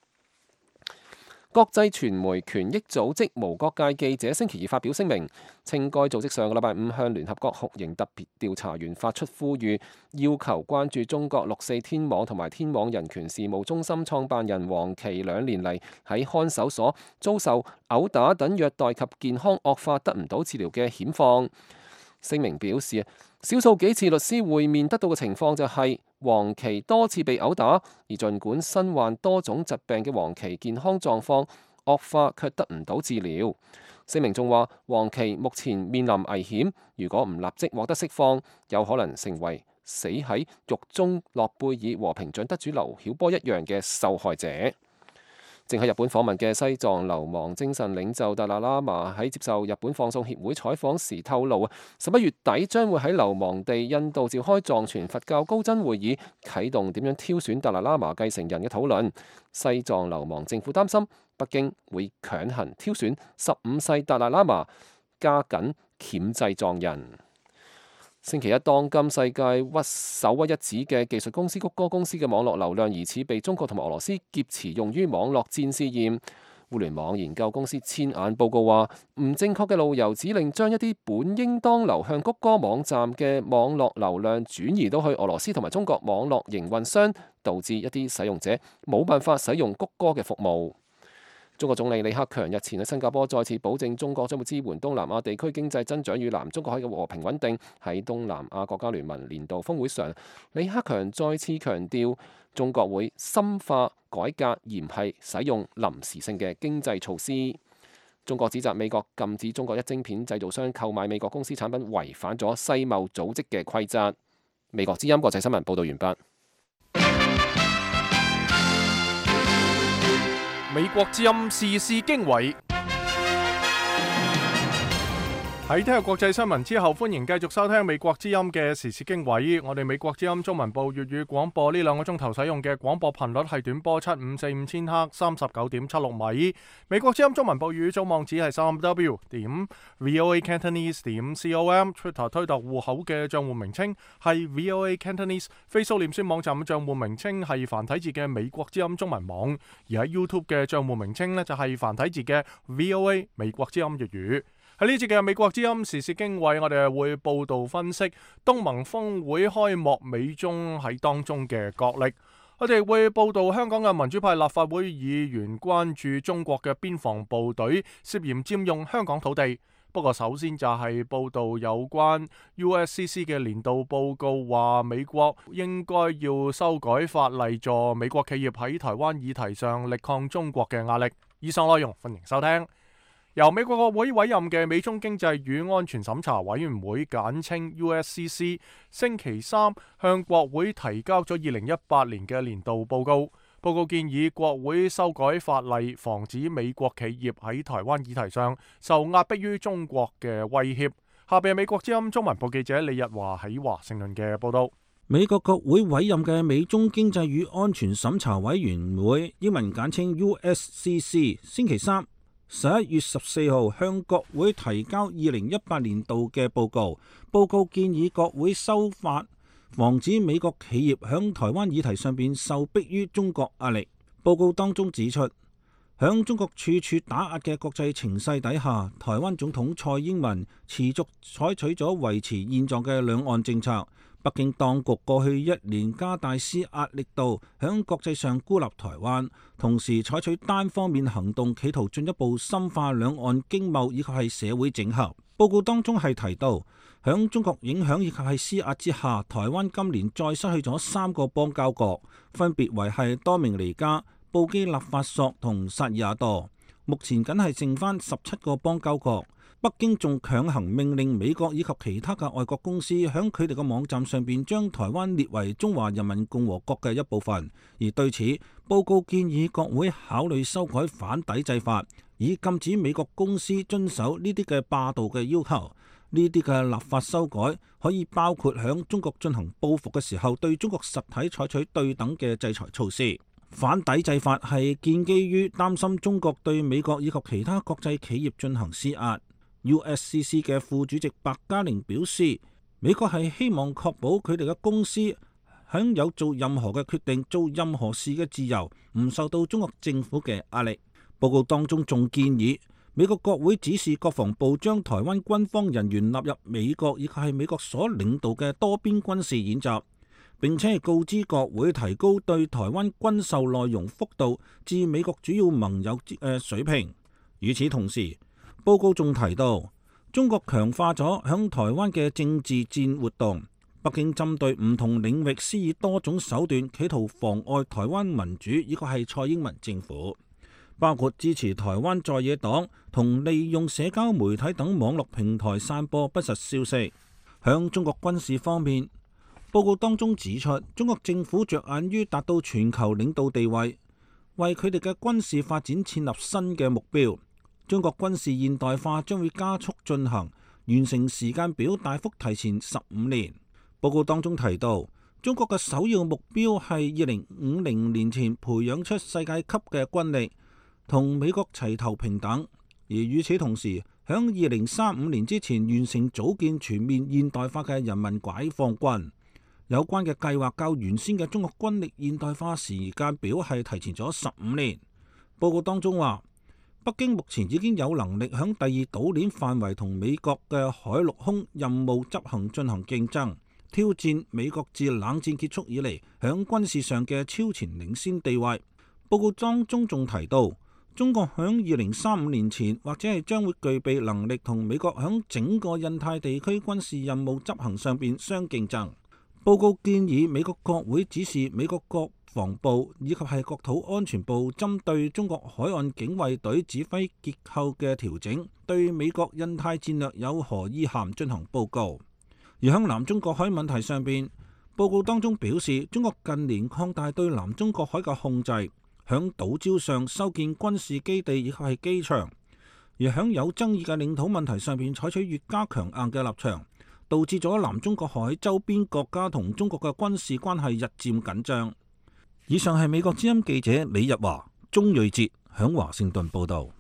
國際傳媒權益組織無國界記者星期二發表聲明，稱該組織上個禮拜五向聯合國酷刑特別調查員發出呼籲，要求關注中國6四天網同埋天網人權事務中心創辦人黃琦2年嚟喺看守所遭受毆打等虐待及健康惡化得唔到治療嘅險況。聲明表示，少數幾次律師會面得到嘅情況就係黃琦多次被毆打，而儘管身患多種疾病嘅黃琦健康狀況惡化，卻得唔到治療。聲明仲話，黃琦目前面臨危險，如果唔立即獲得釋放，有可能成為死喺獄中諾貝爾和平獎得主劉曉波一樣嘅受害者。正喺日本訪問嘅西藏流亡精神領袖達賴喇嘛喺接受日本放送協會採訪時透露，11月底將會喺流亡地印度召開藏傳佛教高僧會議，啟動點樣挑選達賴喇嘛繼承人嘅討論。西藏流亡政府擔心北京會強行挑選15世達賴喇嘛，加緊鉗制藏人。星期一，當今世界首屈一指嘅技術公司谷歌公司嘅網絡流量疑似被中國同埋俄羅斯劫持，用於網絡戰試驗。互聯網研究公司千眼報告話，唔正確嘅路由指令將一啲本應當流向谷歌網站嘅網絡流量轉移到去俄羅斯同埋中國網絡營運商，導致一啲使用者冇辦法使用谷歌嘅服務。 中國總理李克強日前喺新加坡再次保證中國將會支援東南亞地區經濟增長與南中國海嘅和平穩定。喺東南亞國家聯盟年度峰會上，李克強再次強調中國會深化改革，而唔係使用臨時性嘅經濟措施。中國指責美國禁止中國一晶片製造商購買美國公司產品，違反咗世貿組織嘅規則。美國之音國際新聞報導完畢。 美國之音時事經緯。喺聽日國際新聞之後，歡迎繼續收聽美國之音嘅時事經緯。我哋美國之音中文部粵語廣播呢2個鐘頭使用嘅廣播頻率係短波7545千赫39.76米。美國之音中文部粵語組網址係3w.voacantonese.com。Twitter 推特戶口嘅賬戶名稱係 VOA Cantonese。Facebook 臉書網站嘅賬戶名稱係繁體字嘅美國之音中文網。而喺 YouTube 嘅賬戶名稱呢，就係繁體字嘅 VOA 美國之音粵語。喺呢節嘅美國之音時事經緯，我哋會報道分析東盟峰會開幕，美中喺當中嘅角力。我哋會報道香港嘅民主派立法會議員關注中國嘅邊防部隊涉嫌佔用香港土地。不過首先就係報道有關 USCC 嘅年度報告，話美國應該要修改法例，助美國企業喺台灣議題上力抗中國嘅壓力。以上內容歡迎收聽。由美國國會委任嘅美中經濟與安全審查委員會簡稱 USCC 星期三向國會提交咗2018年嘅年度報告。報告建議國會修改法例，防止美國企業喺台灣議題上受壓迫於中國嘅威脅。下邊係美國之音中文部記者李日華喺華盛頓嘅報道。 美國國會委任嘅美中經濟與安全審查委員會，英文簡稱 USCC， 星期三11月14號向國會提交2018年度嘅報告。報告建議國會修法，防止美國企業響台灣議題上邊受迫於中國壓力。報告當中指出，響中國處處打壓嘅國際情勢底下，台灣總統蔡英文持續採取咗維持現狀嘅兩岸政策。北京當局過去1年加大施壓力度，響國際上孤立台灣，同時採取單方面行動，企圖進一步深化兩岸經貿以及係社會整合。報告當中係提到，響中國影響以及係施壓之下，台灣今年再失去咗3個邦交國，分別為係多明尼加、布基納法索同薩爾瓦多。目前僅係剩翻17個邦交國。北京仲強行命令美國以及其他嘅外國公司響佢哋嘅網站上邊將台灣列為中華人民共和國嘅一部分。而對此，報告建議國會考慮修改反抵制法，以禁止美國公司遵守呢啲嘅霸道嘅要求。呢啲嘅立法修改可以包括響中國進行報復嘅時候，對中國實體採取對等嘅制裁措施。反抵制法係建基於擔心中國對美國以及其他國際企業進行施壓。USCC 嘅副主席白嘉玲表示，美國係希望確保佢哋嘅公司享有做任何嘅決定、做任何事嘅自由，唔受到中國政府嘅壓力。報告當中仲建議美國國會指示國防部將台灣軍方人員納入美國以及係美國所領導嘅多邊軍事演習，並且係告知國會提高對台灣軍售內容幅度至美國主要盟友水平。與此同時，報告仲提到，中國強化咗響台灣嘅政治戰活動，北京針對唔同領域施以多種手段，企圖妨礙台灣民主，以及係蔡英文政府，包括支持台灣在野黨同利用社交媒體等網絡平台散播不實消息。響中國軍事方面，報告當中指出，中國政府着眼於達到全球領導地位，為佢哋嘅軍事發展設立新嘅目標。中國軍事現代化將會加速進行，完成時間表大幅提前15年。報告當中提到，中國嘅首要目標係2050年前培養出世界級嘅軍力，同美國齊頭平等。而與此同時，響2035年之前完成組建全面現代化嘅人民解放軍。有關嘅計劃較原先嘅中國軍力現代化時間表係提前咗15年。報告當中話，北京目前已經有能力響第二島鏈範圍同美國嘅海陸空任務執行進行競爭，挑戰美國自冷戰結束以嚟響軍事上嘅超前領先地位。報告當中仲提到， 中國響2035年前或者係將會具備能力同美國響整個印太地區軍事任務執行上邊相競爭。報告建議美國國會指示美國國防部以及係國土安全部針對中國海岸警衛隊指揮結構嘅調整，對美國印太戰略有何意涵進行報告。而響南中國海問題上邊，報告當中表示，中國近年擴大對南中國海嘅控制，響島礁上修建軍事基地以及係機場，而響有爭議嘅領土問題上邊採取越加強硬嘅立場，導致咗南中國海周邊國家同中國嘅軍事關係日漸緊張。以上係美國之音記者李日華、鍾瑞哲響華盛頓報道。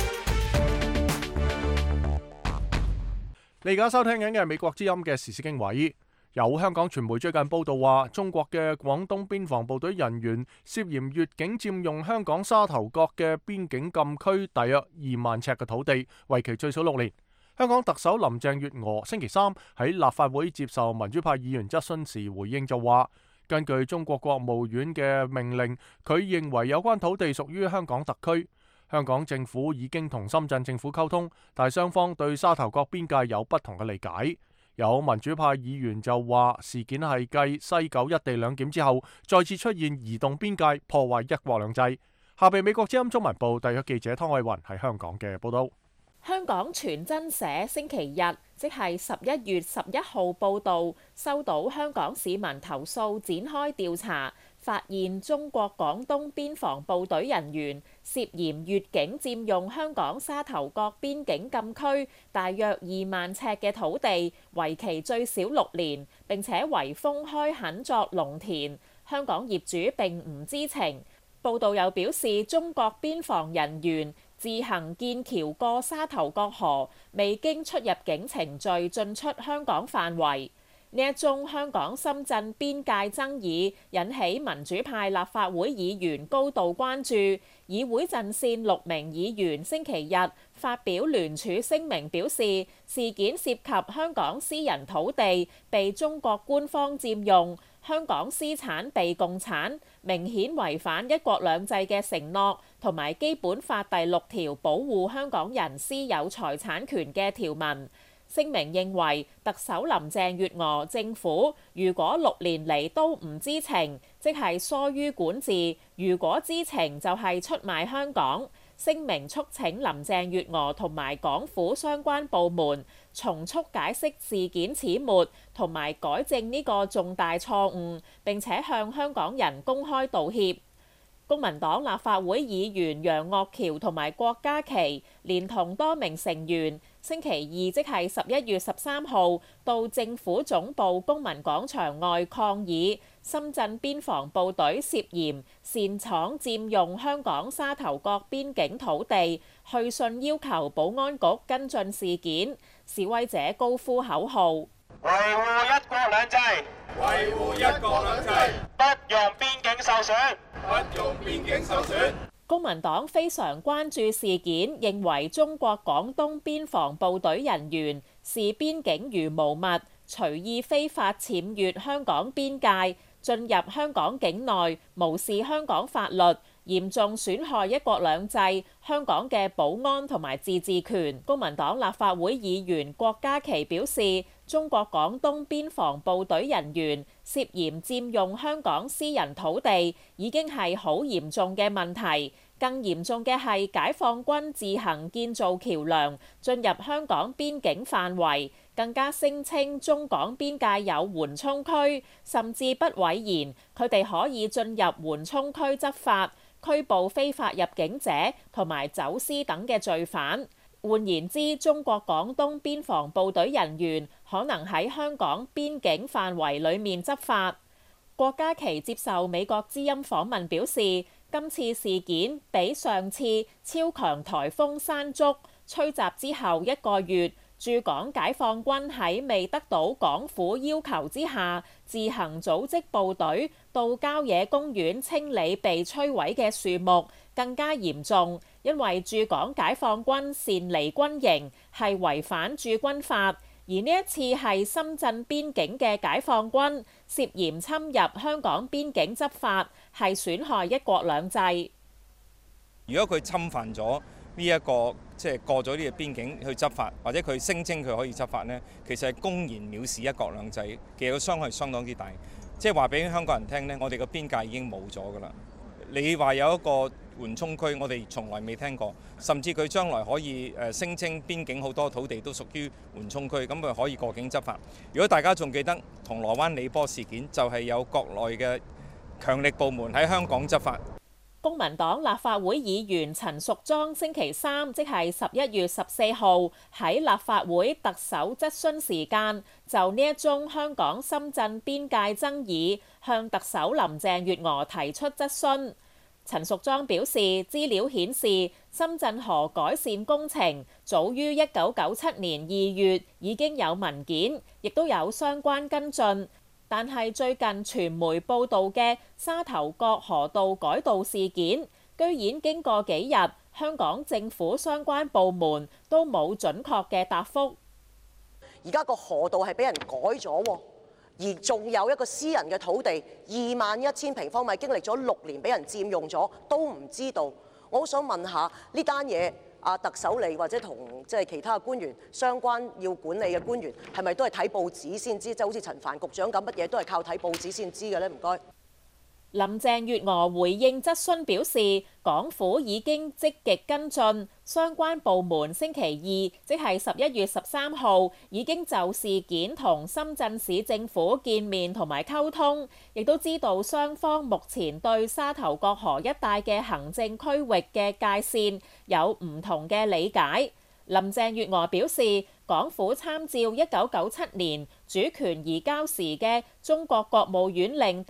你而家收聽緊嘅係美國之音嘅時事經緯。有香港傳媒最近報道話，中國嘅廣東邊防部隊人員涉嫌越境佔用香港沙頭角嘅邊境禁區大約2萬尺嘅土地，為期最少6年。香港特首林鄭月娥星期三喺立法會接受民主派議員質詢時回應就話，根據中國國務院嘅命令，佢認為有關土地屬於香港特區。香港政府已經同深圳政府溝通，但雙方對沙頭角邊界有不同嘅理解。有民主派議員就話，事件係繼西九一地兩檢之後，再次出現移動邊界，破壞一國兩制。下邊美國之音中文部特約記者湯慧雲喺香港嘅報道。 香港傳真社星期日，即係11月11號報導，收到香港市民投訴，展開調查，發現中國廣東邊防部隊人員涉嫌越境佔用香港沙頭角邊境禁區大約2萬尺嘅土地，為期最少6年，並且圍封開墾作農田。香港業主並唔知情。報導又表示，中國邊防人員自行建橋過沙頭角河，未經出入境程序進出香港範圍。呢一宗香港深圳邊界爭議引起民主派立法會議員高度關注。議會陣線6名議員星期日發表聯署聲明，表示事件涉及香港私人土地被中國官方佔用，香港私產被共產，明顯違反一國兩制嘅承諾，同埋基本法第6條保護香港人私有財產權嘅條文。聲明認為，特首林鄭月娥政府如果6年嚟都唔知情，即係疏於管治；如果知情，就係出賣香港。聲明促請林鄭月娥同埋港府相關部門從速解釋事件始末，同埋改正呢個重大錯誤，並且向香港人公開道歉。公民黨立法會議員楊岳橋同埋郭家麒連同多名成員，星期二即係11月13號到政府總部公民廣場外抗議，深圳邊防部隊涉嫌擅闖佔用香港沙頭角邊境土地，去信要求保安局跟進事件。示威者高呼口號：維護一國兩制， 維護一國兩制， 不讓邊境受損， 不容邊境受損。 公民黨非常關注事件，認為中國廣東邊防部隊人員視邊境如無物，隨意非法僭越香港邊界，進入香港境內，無視香港法律，嚴重損害一國兩制、香港嘅保安同埋自治權。公民黨立法會議員郭家麒表示，中國廣東邊防部隊人員涉嫌佔用香港私人土地，已經係好嚴重嘅問題。更嚴重嘅係解放軍自行建造橋梁進入香港邊境範圍，更加聲稱中港邊界有緩衝區，甚至不諱言佢哋可以進入緩衝區執法，拘捕非法入境者同埋走私等嘅罪犯。換言之，中國廣東邊防部隊人員可能喺香港邊境範圍裡面執法。郭家麒接受美國之音訪問表示，今次事件比上次超強颱風山竹吹襲之後1個月，駐港解放軍喺未得到港府要求之下，自行組織部隊到郊野公園清理被摧毀嘅樹木更加嚴重，因為駐港解放軍擅離軍營係違反駐軍法。而呢一次係深圳邊境嘅解放軍涉嫌侵入香港邊境執法，係損害一國兩制。 如果佢侵犯咗呢一個即係過咗呢個邊境去執法，或者佢聲稱佢可以執法呢，其實係公然藐視一國兩制，其實個傷害相當之大。即係話俾香港人聽呢，我哋個邊界已經冇咗㗎啦。你話有一個緩衝區，我哋從來未聽過，甚至佢將來可以聲稱邊境好多土地都屬於緩衝區，咁佢可以過境執法。如果大家仲記得銅鑼灣李波事件，就係有國內嘅強力部門喺香港執法。 公民黨立法會議員陳淑莊星期三，即係11月14號喺立法會特首質詢時間，就呢一宗香港深圳邊界爭議，向特首林鄭月娥提出質詢。陳淑莊表示，資料顯示深圳河改善工程早於1997年2月已經有文件，亦都有相關跟進。但係最近傳媒報導嘅沙頭角河道改道事件，居然經過幾日，香港政府相關部門都冇準確嘅答覆。 而家個河道係俾人改咗喎，而仲有一個私人嘅土地21000平方米，經歷咗6年俾人佔用咗，都唔知道。我好想問下呢單嘢。特首你或者同即係其他官員相關要管理嘅官員，係咪都係睇報紙先知？即係好似陳帆局長咁，乜嘢都係靠睇報紙先知嘅呢？唔該。 林鄭月娥回應質詢表示，港府已經積極跟進，相關部門星期二，即係11月13號，已經就事件同深圳市政府見面同埋溝通，亦都知道雙方目前對沙頭角河一帶嘅行政區域嘅界線有唔同嘅理解。林鄭月娥表示，港府參照1997年主權移交時嘅中國國務院令第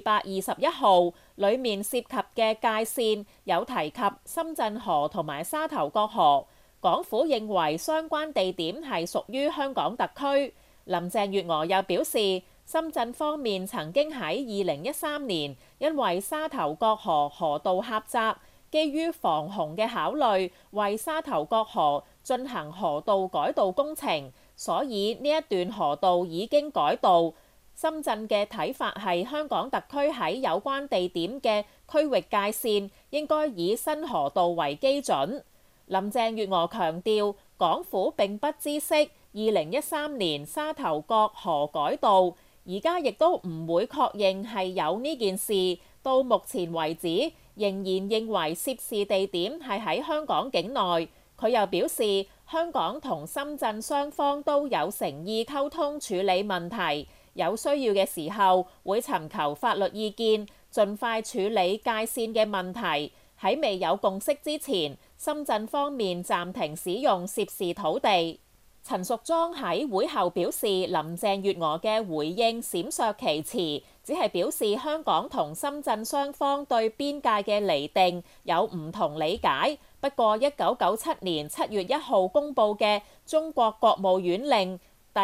221號，裡面涉及嘅界線有提及深圳河同埋沙頭角河。港府認為相關地點係屬於香港特區。林鄭月娥又表示，深圳方面曾經喺2013年因為沙頭角河河道狹窄，基於防洪嘅考慮，為沙頭角河進行河道改道工程，所以呢一段河道已經改道。深圳嘅睇法係香港特區喺有關地點嘅區域界線應該以新河道為基準。林鄭月娥強調，港府並不知悉2013年沙頭角河改道，而家亦都唔會確認係有呢件事。到目前為止，仍然認為涉事地點係喺香港境內。佢又表示，香港同深圳雙方都有誠意溝通處理問題，有需要嘅時候會尋求法律意見，盡快處理界線嘅問題。喺未有共識之前，深圳方面暫停使用涉事土地。陳淑莊喺會後表示，林鄭月娥嘅回應閃爍其詞，只係表示香港同深圳雙方對邊界嘅釐定有唔同理解。不過1997年7月1號公佈嘅中國國務院令第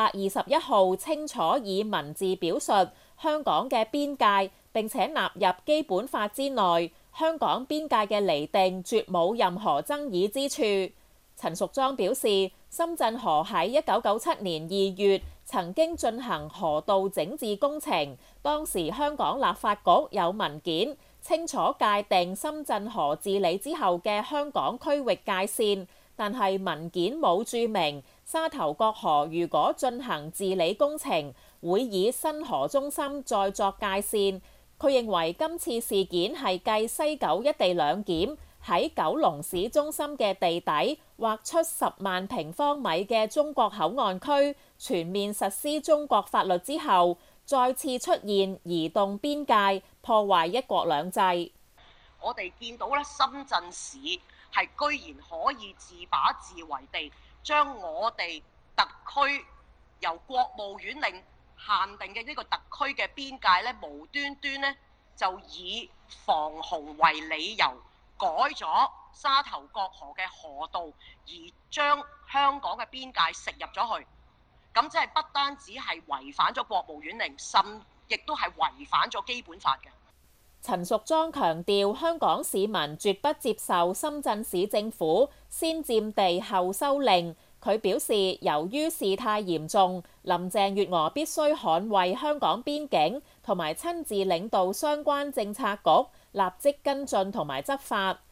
221號清楚以文字表述香港嘅邊界，並且納入基本法之內。香港邊界嘅釐定絕冇任何爭議之處。陳淑莊表示，深圳河喺1997年2月曾經進行河道整治工程，當時香港立法局有文件清楚界定深圳河治理之後嘅香港區域界線，但係文件冇註明沙頭角河如果進行治理工程，會以新河中心再作界線。佢認為今次事件係繼西九一地兩檢喺九龍市中心嘅地底劃出10萬平方米嘅中國口岸區，全面實施中國法律之後，再次出現移動邊界，破壞一國兩制。 我哋見到咧，深圳市係居然可以自把自為地將我哋特區由國務院令限定嘅呢個特區嘅邊界咧，無端端咧就以防洪為理由，改咗沙頭角河嘅河道，而將香港嘅邊界食入咗去。咁即係不單止係違反咗國務院令，甚亦都係違反咗基本法嘅。 陳淑莊強調，香港市民絕不接受深圳市政府先佔地後收令。佢表示，由於事態嚴重，林鄭月娥必須捍衛香港邊境，同埋親自領導相關政策局，立即跟進同埋執法。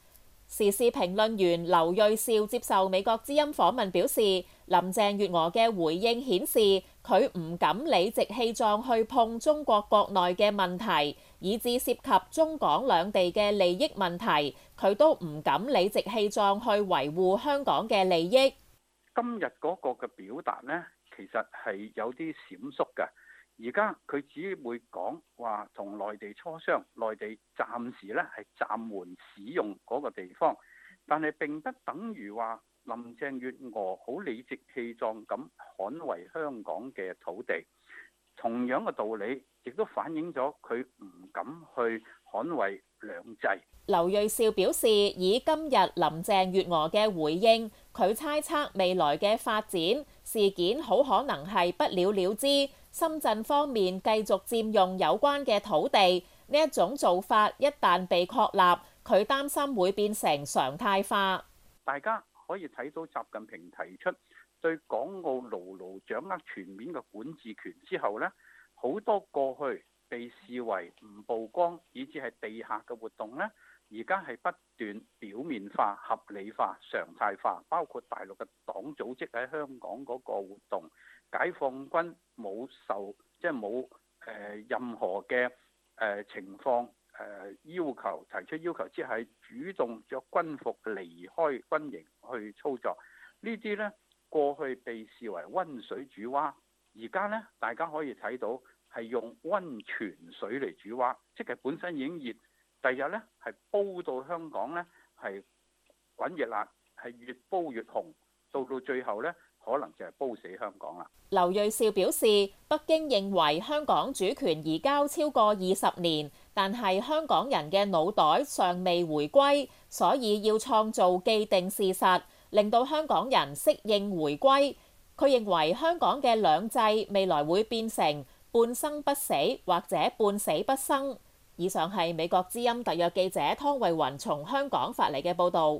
時事評論員劉銳紹接受美國之音訪問表示，林鄭月娥嘅回應顯示佢唔敢理直氣壯去碰中國國內嘅問題，以至涉及中港兩地嘅利益問題，佢都唔敢理直氣壯去維護香港嘅利益。 今日嗰個嘅表達呢，其實係有啲閃縮嘅。而家佢只會講話同內地磋商，內地暫時咧係暫緩使用嗰個地方，但係並不等於話林鄭月娥好理直氣壯咁捍衛香港嘅土地。同樣嘅道理，亦都反映咗佢唔敢去捍衛兩制。 劉銳紹表示，以今日林鄭月娥嘅回應，佢猜測未來嘅發展事件好可能係不了了之。深圳方面繼續佔用有關嘅土地，呢一種做法一旦被確立，佢擔心會變成常態化。 大家可以睇到習近平提出對港澳牢牢掌握全面嘅管治權之後呢，好多過去被視為唔曝光以至係地下嘅活動呢，而家係不斷表面化、合理化、常態化，包括大陸嘅黨組織喺香港嗰個活動。解放軍冇受冇任何嘅情況要求提出要求，只係主動着軍服離開軍營去操作。呢啲呢，過去被視為溫水煮蛙，而家呢，大家可以睇到係用溫泉水嚟煮蛙，即係本身已經熱，第日呢係煲到香港呢係滾熱辣，係越煲越紅，到最後呢，可能就係煲死香港啦。 劉銳紹表示，北京認為香港主權移交超過20年，但係香港人嘅腦袋尚未回歸，所以要創造既定事實，令到香港人適應回歸。佢認為香港嘅兩制未來會變成半生不死或者半死不生。以上係美國之音特約記者湯慧雲從香港發嚟嘅報導。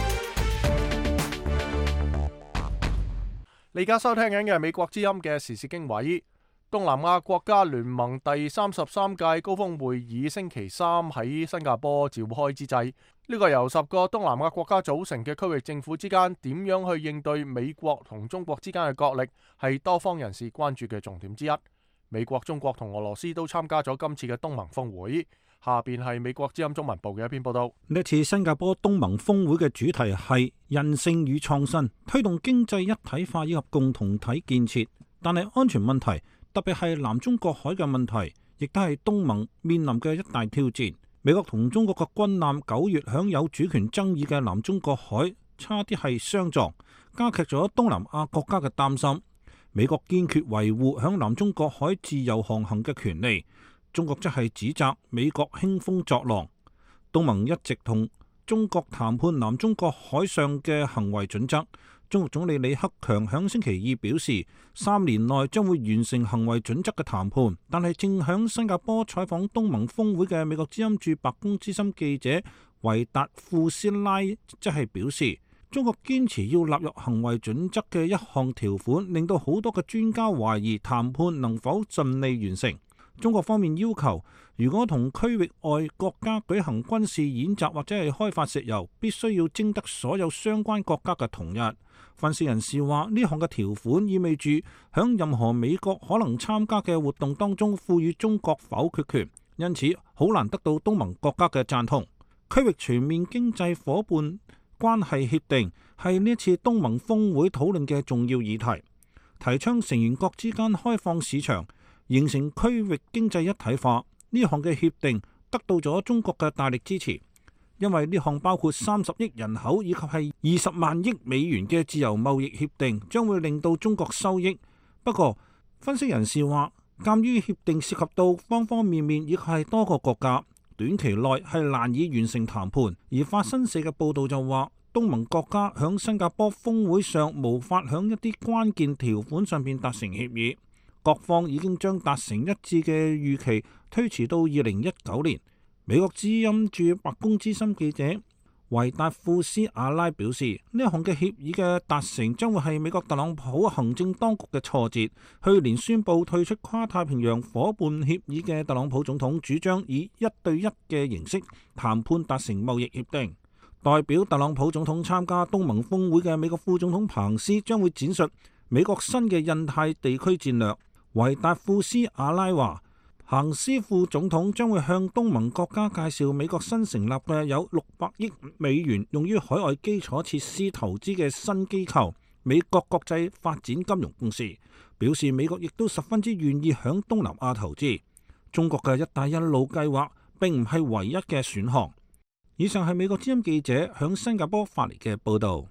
你而家收聽緊嘅係美國之音嘅時事經緯。東南亞國家聯盟第33屆高峰會議星期三喺新加坡召開之際，呢個由10個東南亞國家組成嘅區域政府之間點樣去應對美國同中國之間嘅角力，係多方人士關注嘅重點之一。美國、中國同俄羅斯都參加咗今次嘅東盟峰會。下邊係美國之音中文部嘅一篇報道。 呢次新加坡東盟峰會嘅主題係韌性與創新，推動經濟一體化以及共同體建設。但係安全問題，特別係南中國海嘅問題，亦都係東盟面臨嘅一大挑戰。美國同中國嘅軍艦9月享有主權爭議嘅南中國海差啲係相撞，加劇咗東南亞國家嘅擔心。美國堅決維護響南中國海自由航行嘅權利。中國則係指責美國興風作浪。東盟一直同中國談判南中國海上嘅行為準則。中國總理李克強響星期二表示，3年內將會完成行為準則嘅談判。但係正響新加坡採訪東盟峰會嘅美國之音駐白宮資深記者維達富斯拉則係表示，中國堅持要納入行為準則嘅一項條款，令到好多嘅專家懷疑談判能否順利完成。中國方面要求，如果同區域外國家舉行軍事演習或者係開發石油，必須要徵得所有相關國家嘅同意。分析人士話，呢項嘅條款意味住響任何美國可能參加嘅活動當中賦予中國否決權，因此好難得到東盟國家嘅贊同。區域全面經濟夥伴關係協定係呢一次東盟峰會討論嘅重要議題，提倡成員國之間開放市場，形成區域經濟一體化。呢項嘅協定得到咗中國嘅大力支持，因為呢項包括30億人口以及係20萬億美元嘅自由貿易協定，將會令到中國收益。不過，分析人士話，鑑於協定涉及到方方面面以及係多個國家，短期內係難以完成談判。而法新社嘅報導就話，東盟國家響新加坡峰會上無法響一啲關鍵條款上面達成協議。各方已經將達成一致嘅預期推遲到2019年。美國之音駐白宮資深記者維達富斯阿拉表示，呢項嘅協議嘅達成將會係美國特朗普行政當局嘅挫折。去年宣布退出跨太平洋夥伴協議嘅特朗普總統主張以1對1嘅形式談判達成貿易協定。 代表特朗普總統參加東盟峰會嘅美國副總統彭斯將會展述美國新嘅印太地區戰略。維達富斯阿拉話，彭斯副總統將會向東盟國家介紹美國新成立嘅有600億美元用於海外基礎設施投資嘅新機構——美國國際發展金融公司，表示美國亦都十分之願意響東南亞投資。中國嘅一帶一路計劃並唔係唯一嘅選項。以上係美國之音記者響新加坡發嚟嘅報導。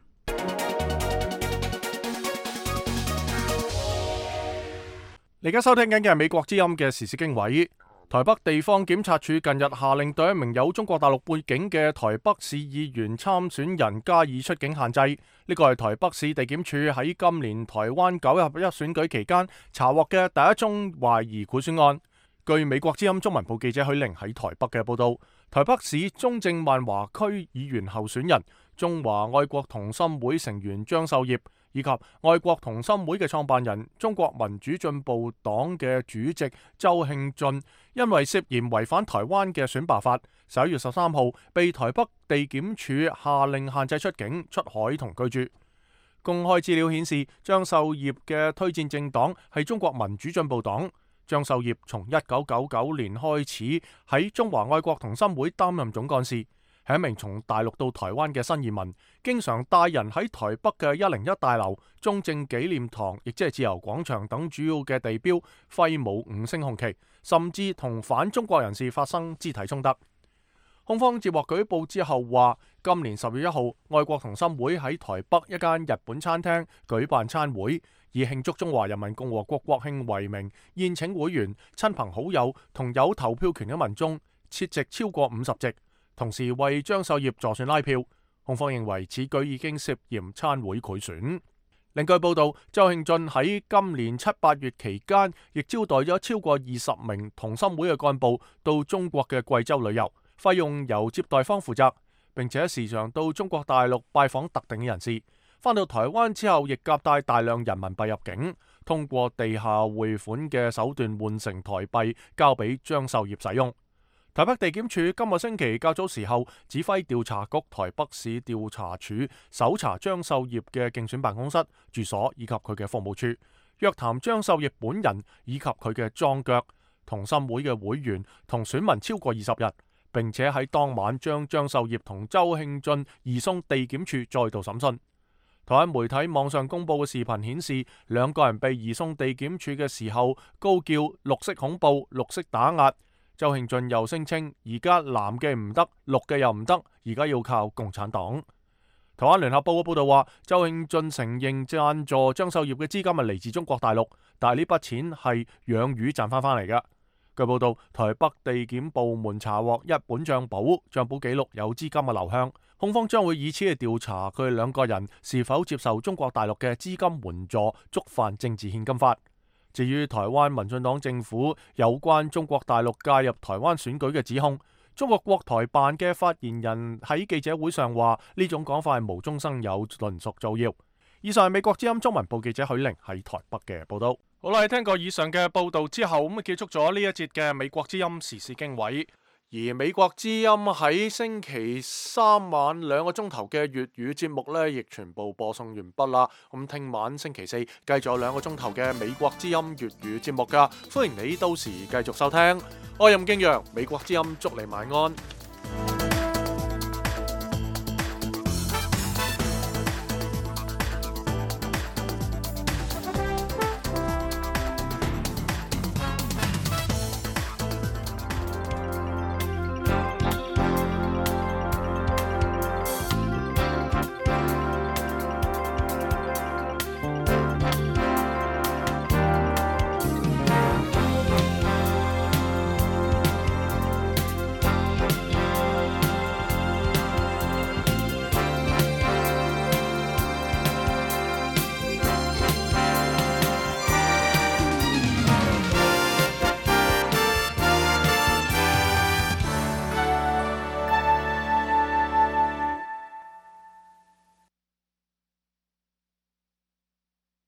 你而家收聽緊嘅係美國之音嘅時事經緯。台北地方檢察處近日下令對一名有中國大陸背景嘅台北市議員參選人加以出境限制。呢個係台北市地檢署喺今年台灣9合1選舉期間查獲嘅第一宗懷疑賄選案。據美國之音中文部記者許玲喺台北嘅報道，台北市中正萬華區議員候選人、中華愛國同心會成員張秀葉以及愛國同心會嘅創辦人、中國民主進步黨嘅主席周慶俊，因為涉嫌違反台灣嘅選罷法，11月13號被台北地檢署下令限制出境、出海同居住。公開資料顯示，張秀葉嘅推薦政黨係中國民主進步黨。張秀葉從1999年開始喺中華愛國同心會擔任總幹事，係一名從大陸到台灣嘅新移民，經常帶人喺台北嘅101大樓、中正紀念堂，亦即係自由廣場等主要嘅地標揮舞5星紅旗，甚至同反中國人士發生肢體衝突。控方接獲舉報之後話，今年10月1號，愛國同心會喺台北一間日本餐廳舉辦餐會，以慶祝中華人民共和國國慶為名，宴請會員、親朋好友同有投票權嘅民眾，設席超過50席，同時為張秀葉助選拉票。控方認為此舉已經涉嫌餐會賄選。另據報道，周慶俊喺今年7、8月期間，亦招待咗超過20名同心會嘅幹部到中國嘅貴州旅遊，費用由接待方負責，並且時常到中國大陸拜訪特定嘅人士。返到台灣之後，亦夾帶大量人民幣入境，通過地下匯款嘅手段換成台幣，交俾張秀葉使用。台北地檢署今個星期較早時候指揮調查局台北市調查處搜查張秀葉嘅競選辦公室、住所以及佢嘅服務處，約談張秀葉本人以及佢嘅樁腳、同心會嘅會員同選民超過20日，並且喺當晚將張秀葉同周慶俊移送地檢署再度審訊。台灣媒體網上公佈嘅視頻顯示，兩個人被移送地檢署嘅時候高叫綠色恐怖、綠色打壓。周慶俊又聲稱而家藍嘅唔得，綠嘅又唔得，而家要靠共產黨。台灣聯合報嘅報道話，周慶俊承認贊助張秀葉嘅資金係嚟自中國大陸，但係呢筆錢係養魚賺翻嚟嘅。據報道，台北地檢部門查獲一本賬簿，賬簿記錄有資金嘅流向。控方將會以此嚟調查佢哋兩個人是否接受中國大陸嘅資金援助，觸犯政治獻金法。至於台灣民進黨政府有關中國大陸介入台灣選舉嘅指控，中國國台辦嘅發言人喺記者會上話，呢種講法係無中生有，純屬造謠。以上係美國之音中文部記者許玲喺台北嘅報道。好啦，喺聽過以上嘅報道之後，咁結束咗呢一節嘅美國之音時事經緯。而美國之音喺星期三晚2個鐘頭嘅粵語節目呢，亦全部播送完畢啦。咁聽晚星期四繼續有2個鐘頭嘅美國之音粵語節目噶，歡迎你到時繼續收聽。我係任敬陽，美國之音祝你晚安。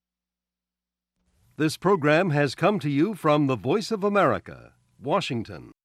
This program has come to you from the Voice of America, Washington.